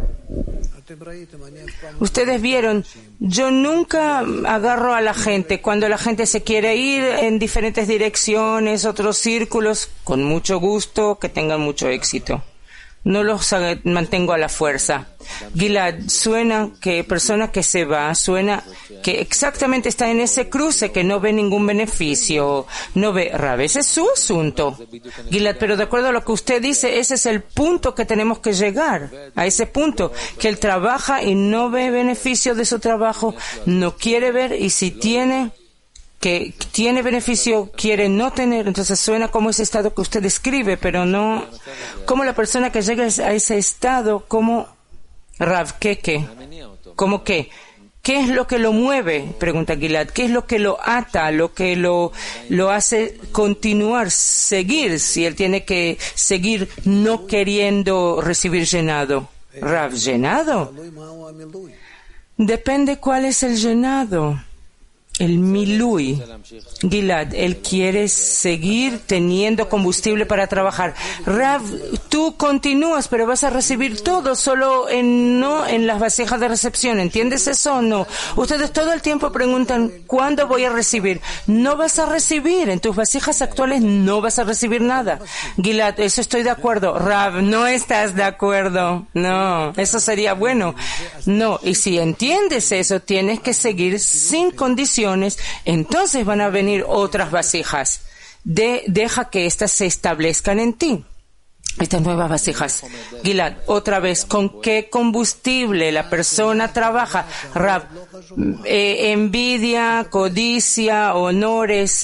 Ustedes vieron, yo nunca agarro a la gente. Cuando la gente se quiere ir en diferentes direcciones, otros círculos, con mucho gusto, que tengan mucho éxito. No los mantengo a la fuerza. Gilad, suena que persona que se va, suena que exactamente está en ese cruce, que no ve ningún beneficio, no ve Rab, ese es su asunto. Gilad, pero de acuerdo a lo que usted dice, ese es el punto que tenemos que llegar, a ese punto, que él trabaja y no ve beneficio de su trabajo, no quiere ver, y si tiene beneficio, quiere no tener. Entonces suena como ese estado que usted describe, pero no como la persona que llega a ese estado, como Rav, ¿cómo qué? ¿Qué es lo que lo mueve? Pregunta Gilad. ¿Qué es lo que lo ata, lo que lo hace continuar, seguir, si él tiene que seguir no queriendo recibir llenado? Rav, ¿llenado? Depende cuál es el llenado. El milui. Gilad, él quiere seguir teniendo combustible para trabajar. Rav, tú continúas, pero vas a recibir todo, solo no en las vasijas de recepción. ¿Entiendes eso o no? Ustedes todo el tiempo preguntan, ¿cuándo voy a recibir? No vas a recibir. En tus vasijas actuales no vas a recibir nada. Gilad, eso estoy de acuerdo. Rav, no estás de acuerdo. No, eso sería bueno. No, y si entiendes eso, tienes que seguir sin condiciones. Entonces van a venir otras vasijas. Deja que éstas se establezcan en ti. Estas nuevas vasijas. Gilad, otra vez, ¿con qué combustible la persona trabaja? Rav, envidia, codicia, honores,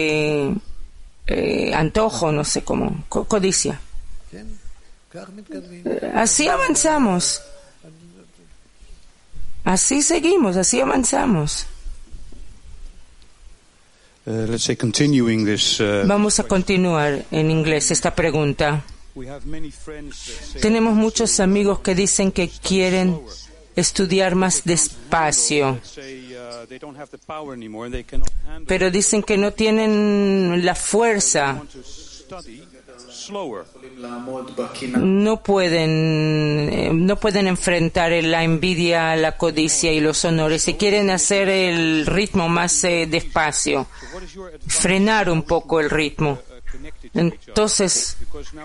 antojo, no sé cómo, codicia. Así avanzamos. Así seguimos, así avanzamos. Vamos a continuar en inglés esta pregunta. Tenemos muchos amigos que dicen que quieren estudiar más despacio, pero dicen que no tienen la fuerza. No pueden enfrentar la envidia, la codicia y los honores. Si quieren hacer el ritmo más despacio, frenar un poco el ritmo. Entonces,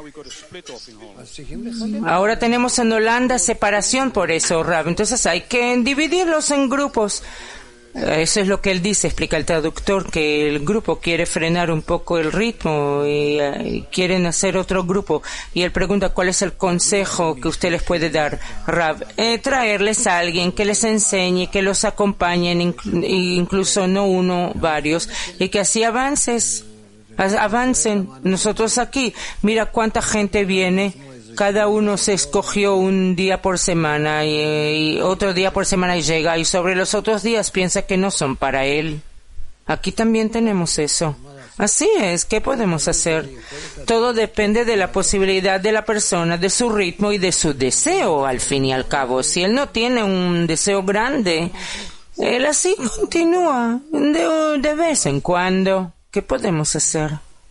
ahora tenemos en Holanda separación por eso, Rav. Entonces hay que dividirlos en grupos. Eso es lo que él dice, explica el traductor, que el grupo quiere frenar un poco el ritmo y quieren hacer otro grupo. Y él pregunta cuál es el consejo que usted les puede dar, Rav. Traerles a alguien que les enseñe, que los acompañen, incluso no uno, varios, y que así avancen. Nosotros aquí, mira cuánta gente viene. Cada uno se escogió un día por semana y otro día por semana y llega, y sobre los otros días piensa que no son para él. Aquí también tenemos eso. Así es, ¿qué podemos hacer? Todo depende de la posibilidad de la persona, de su ritmo y de su deseo, al fin y al cabo. Si él no tiene un deseo grande, él así continúa de vez en cuando. ¿Qué podemos hacer?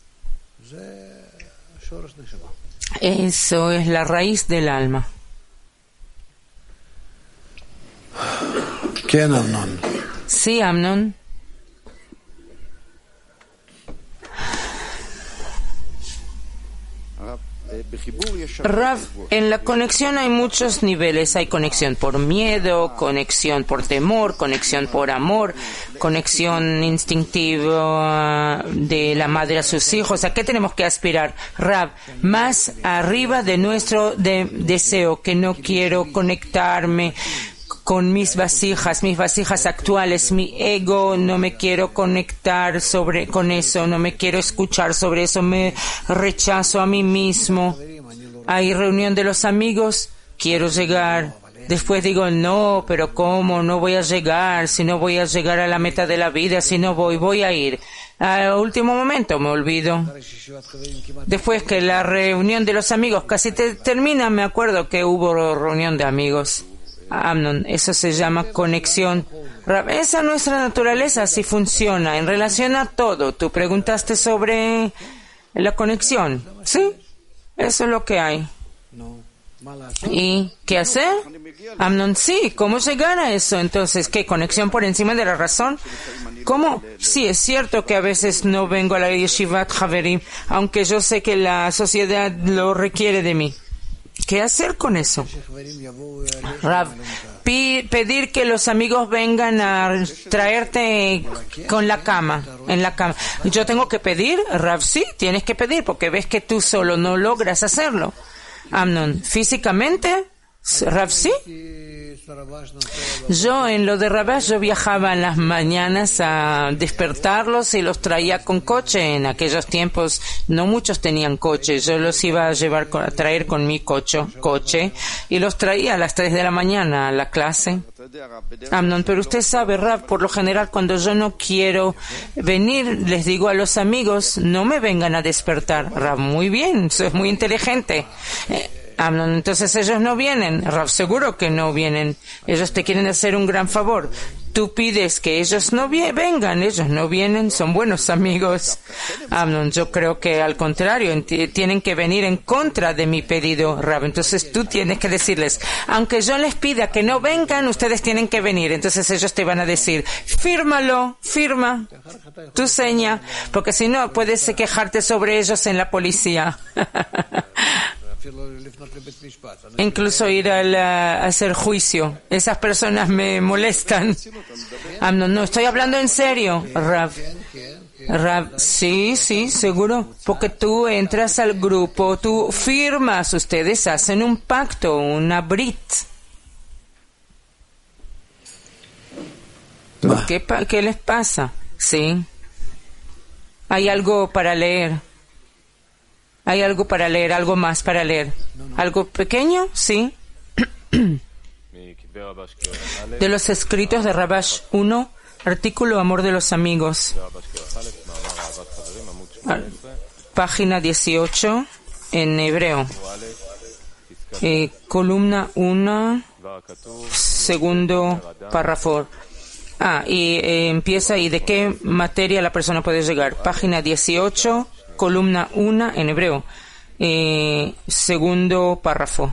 Eso es la raíz del alma. ¿Quién, Amnon? Sí, Amnon. Rav, en la conexión hay muchos niveles. Hay conexión por miedo, conexión por temor, conexión por amor, conexión instintiva de la madre a sus hijos. ¿A qué tenemos que aspirar, Rav? Más arriba de nuestro deseo, que no quiero conectarme con mis vasijas actuales, mi ego, no me quiero conectar con eso, no me quiero escuchar sobre eso, me rechazo a mí mismo. Hay reunión de los amigos, quiero llegar. Después digo, no, pero ¿cómo? No voy a llegar, si no voy a llegar a la meta de la vida, si no voy a ir. Al último momento me olvido. Después que la reunión de los amigos casi termina, me acuerdo que hubo reunión de amigos. Amnon, eso se llama conexión. Esa es nuestra naturaleza, así funciona. En relación a todo, tú preguntaste sobre la conexión. ¿Sí? Eso es lo que hay. ¿Y qué hacer? Amnon, sí, ¿cómo llegar a eso? Entonces, ¿qué? ¿Conexión por encima de la razón? ¿Cómo? Sí, es cierto que a veces no vengo a la Yeshivat Haverim, aunque yo sé que la sociedad lo requiere de mí. ¿Qué hacer con eso? Rav, pedir que los amigos vengan a traerte en la cama. ¿Yo tengo que pedir? Rav, sí, tienes que pedir, porque ves que tú solo no logras hacerlo. Amnon, ¿físicamente? Rav, sí. Yo, en lo de Rabash, yo viajaba en las mañanas a despertarlos y los traía con coche. En aquellos tiempos no muchos tenían coche. Yo los iba a traer con mi coche y los traía a las 3 de la mañana a la clase. Amnon, pero usted sabe, Rav, por lo general cuando yo no quiero venir, les digo a los amigos, no me vengan a despertar. Rav, muy bien, eso es muy inteligente. Amnon, entonces ellos no vienen. Rav, seguro que no vienen. Ellos te quieren hacer un gran favor. Tú pides que ellos no vengan, ellos no vienen, son buenos amigos. Amnon, yo creo que al contrario, tienen que venir en contra de mi pedido, Rav. Entonces tú tienes que decirles, aunque yo les pida que no vengan, ustedes tienen que venir. Entonces ellos te van a decir, fírmalo, firma tu seña, porque si no puedes quejarte sobre ellos en la policía. Incluso ir a hacer juicio. Esas personas me molestan. No, estoy hablando en serio, Rav. Sí, seguro. Porque tú entras al grupo, tú firmas, ustedes hacen un pacto, una brit. ¿Qué les pasa? Sí. Hay algo para leer. Hay algo para leer, algo más para leer. ¿Algo pequeño? Sí. De los escritos de Rabash 1, artículo Amor de los amigos. Página 18, en hebreo. Columna 1, segundo párrafo. Y empieza, ¿y de qué materia la persona puede llegar? Página 18, columna 1 en hebreo, segundo párrafo.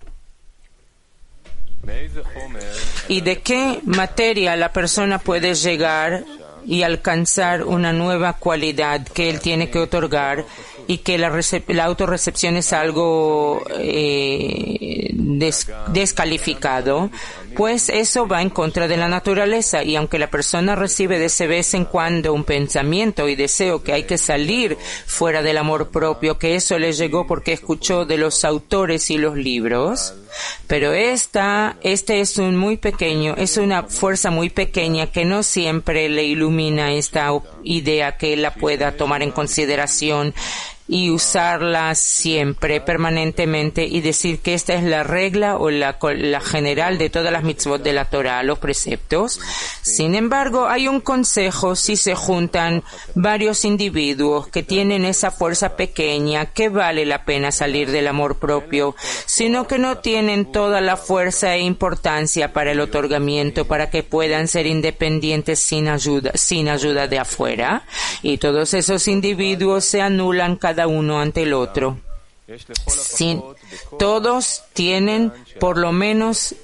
¿Y de qué materia la persona puede llegar y alcanzar una nueva cualidad que él tiene que otorgar, y que la autorrecepción es algo descalificado, pues eso va en contra de la naturaleza. Y aunque la persona recibe de vez en cuando un pensamiento y deseo que hay que salir fuera del amor propio, que eso le llegó porque escuchó de los autores y los libros, pero este es es una fuerza muy pequeña que no siempre le ilumina esta idea que él la pueda tomar en consideración y usarla siempre, permanentemente, y decir que esta es la regla o la general de todas las mitzvot de la Torah, los preceptos. Sin embargo, hay un consejo si se juntan varios individuos que tienen esa fuerza pequeña, que vale la pena salir del amor propio, sino que no tienen toda la fuerza e importancia para el otorgamiento, para que puedan ser independientes sin ayuda de afuera, y todos esos individuos se anulan cada uno ante el otro. Todos tienen por lo menos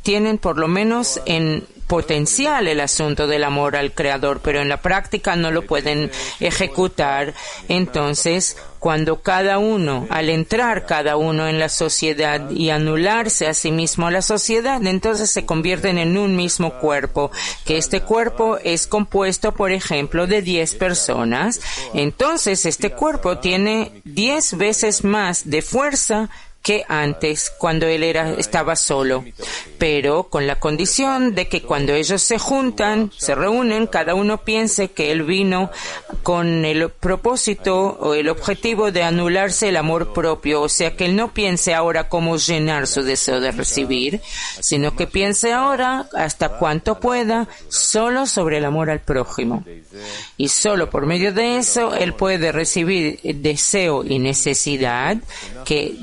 en potencial el asunto del amor al Creador, pero en la práctica no lo pueden ejecutar. Entonces, cuando al entrar cada uno en la sociedad y anularse a sí mismo la sociedad, entonces se convierten en un mismo cuerpo, que este cuerpo es compuesto, por ejemplo, de 10 personas. Entonces, este cuerpo tiene 10 veces más de fuerza que antes, cuando él estaba solo, pero con la condición de que cuando ellos se reúnen, cada uno piense que él vino con el propósito o el objetivo de anularse el amor propio, o sea, que él no piense ahora cómo llenar su deseo de recibir, sino que piense ahora, hasta cuanto pueda, solo sobre el amor al prójimo. Y solo por medio de eso, él puede recibir deseo y necesidad que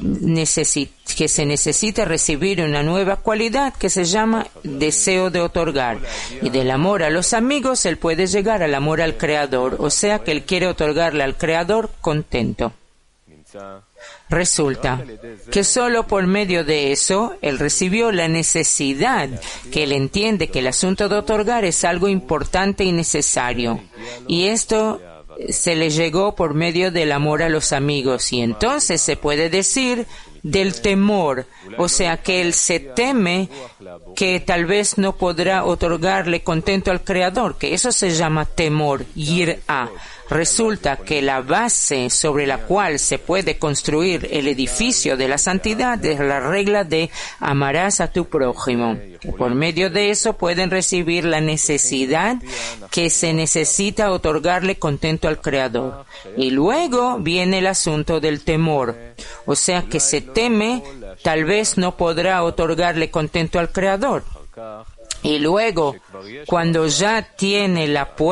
se necesita recibir una nueva cualidad que se llama deseo de otorgar. Y del amor a los amigos, él puede llegar al amor al Creador, o sea que él quiere otorgarle al Creador contento. Resulta que solo por medio de eso, él recibió la necesidad, que él entiende que el asunto de otorgar es algo importante y necesario. Y esto se le llegó por medio del amor a los amigos. Y entonces se puede decir del temor, o sea que él se teme que tal vez no podrá otorgarle contento al Creador, que eso se llama temor, yirá. Resulta que la base sobre la cual se puede construir el edificio de la santidad es la regla de amarás a tu prójimo. Por medio de eso pueden recibir la necesidad que se necesita otorgarle contento al Creador. Y luego viene el asunto del temor, o sea que se teme, tal vez no podrá otorgarle contento al Creador. Y luego, cuando ya tiene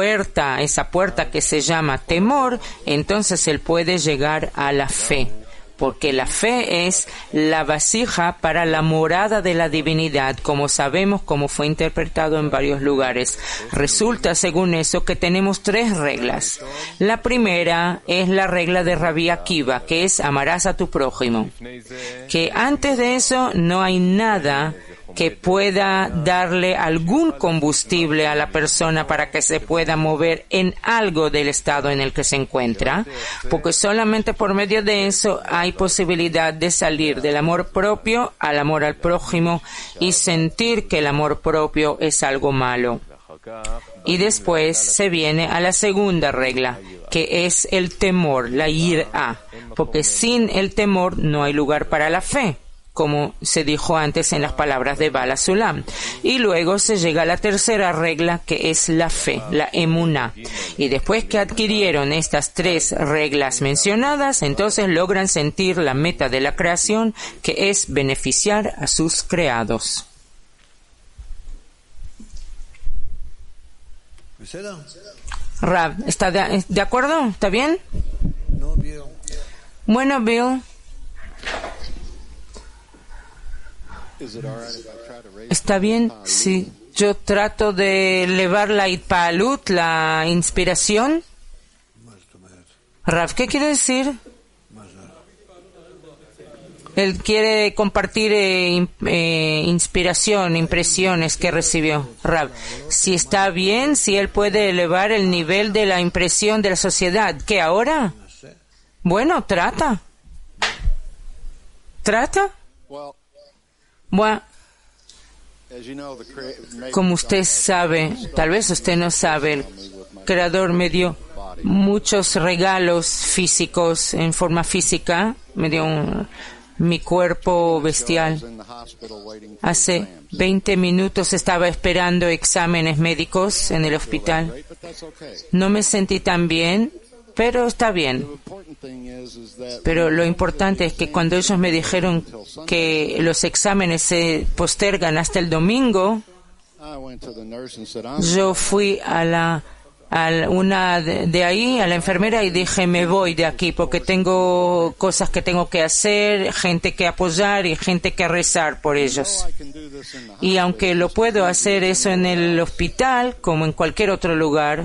esa puerta que se llama temor, entonces él puede llegar a la fe. Porque la fe es la vasija para la morada de la divinidad, como sabemos, como fue interpretado en varios lugares. Resulta, según eso, que tenemos 3 reglas. La primera es la regla de Rabbi Akiva, que es amarás a tu prójimo. Que antes de eso no hay nada que pueda darle algún combustible a la persona para que se pueda mover en algo del estado en el que se encuentra, porque solamente por medio de eso hay posibilidad de salir del amor propio al amor al prójimo y sentir que el amor propio es algo malo. Y después se viene a la segunda regla, que es el temor, la yirá, porque sin el temor no hay lugar para la fe, como se dijo antes en las palabras de Bala Sulam. Y luego se llega a la tercera regla, que es la fe, la emuná. Y después que adquirieron estas 3 reglas mencionadas, entonces logran sentir la meta de la creación, que es beneficiar a sus creados. Rab, ¿está de acuerdo? ¿Está bien? Bueno, Bill. ¿Está bien si yo trato de elevar la itpaalut, la inspiración? Rav, ¿qué quiere decir? Él quiere compartir inspiración, impresiones que recibió. Rav, si está bien, si él puede elevar el nivel de la impresión de la sociedad. ¿Qué ahora? Bueno, trata. Bueno, como usted sabe, tal vez usted no sabe, el Creador me dio muchos regalos físicos, en forma física, me dio mi cuerpo bestial. Hace 20 minutos estaba esperando exámenes médicos en el hospital. No me sentí tan bien, pero está bien. Pero lo importante es que cuando ellos me dijeron que los exámenes se postergan hasta el domingo, yo fui a una de ahí, a la enfermera, y dije, me voy de aquí porque tengo cosas que tengo que hacer, gente que apoyar y gente que rezar por ellos. Y aunque lo puedo hacer eso en el hospital, como en cualquier otro lugar,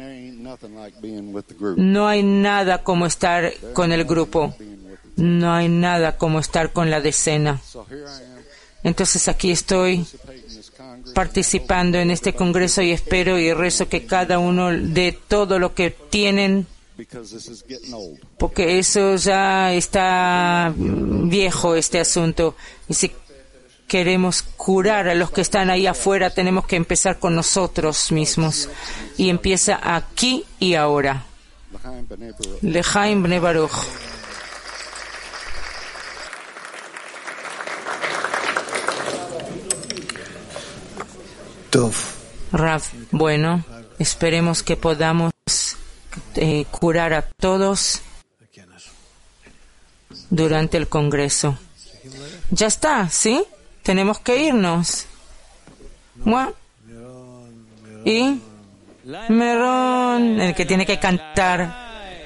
no hay nada como estar con el grupo. No hay nada como estar con la decena. Entonces aquí estoy participando en este congreso y espero y rezo que cada uno dé todo lo que tienen, porque eso ya está viejo, este asunto. Y si queremos curar a los que están ahí afuera, tenemos que empezar con nosotros mismos. Y empieza aquí y ahora. Lejaim Bnei Baruch. Rav, bueno, esperemos que podamos curar a todos durante el Congreso. Ya está, ¿sí? Tenemos que irnos. Y Merón, el que tiene que cantar.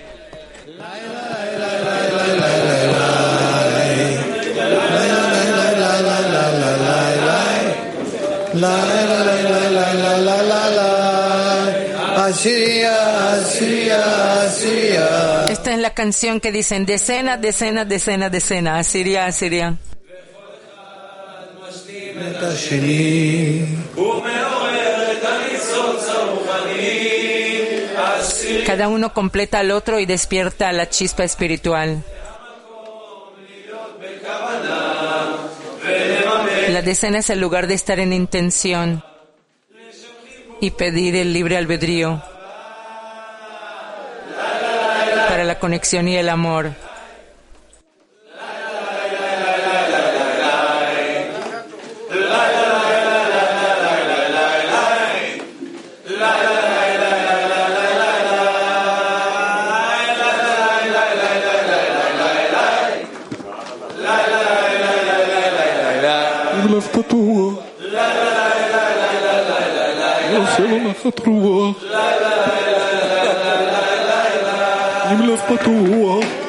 Esta es la canción que dicen decena, decena, decena, decena. Asiria, Asiria. Cada uno completa al otro y despierta la chispa espiritual. La decena es el lugar de estar en intención y pedir el libre albedrío para la conexión y el amor. פתוח, עם לב פתוח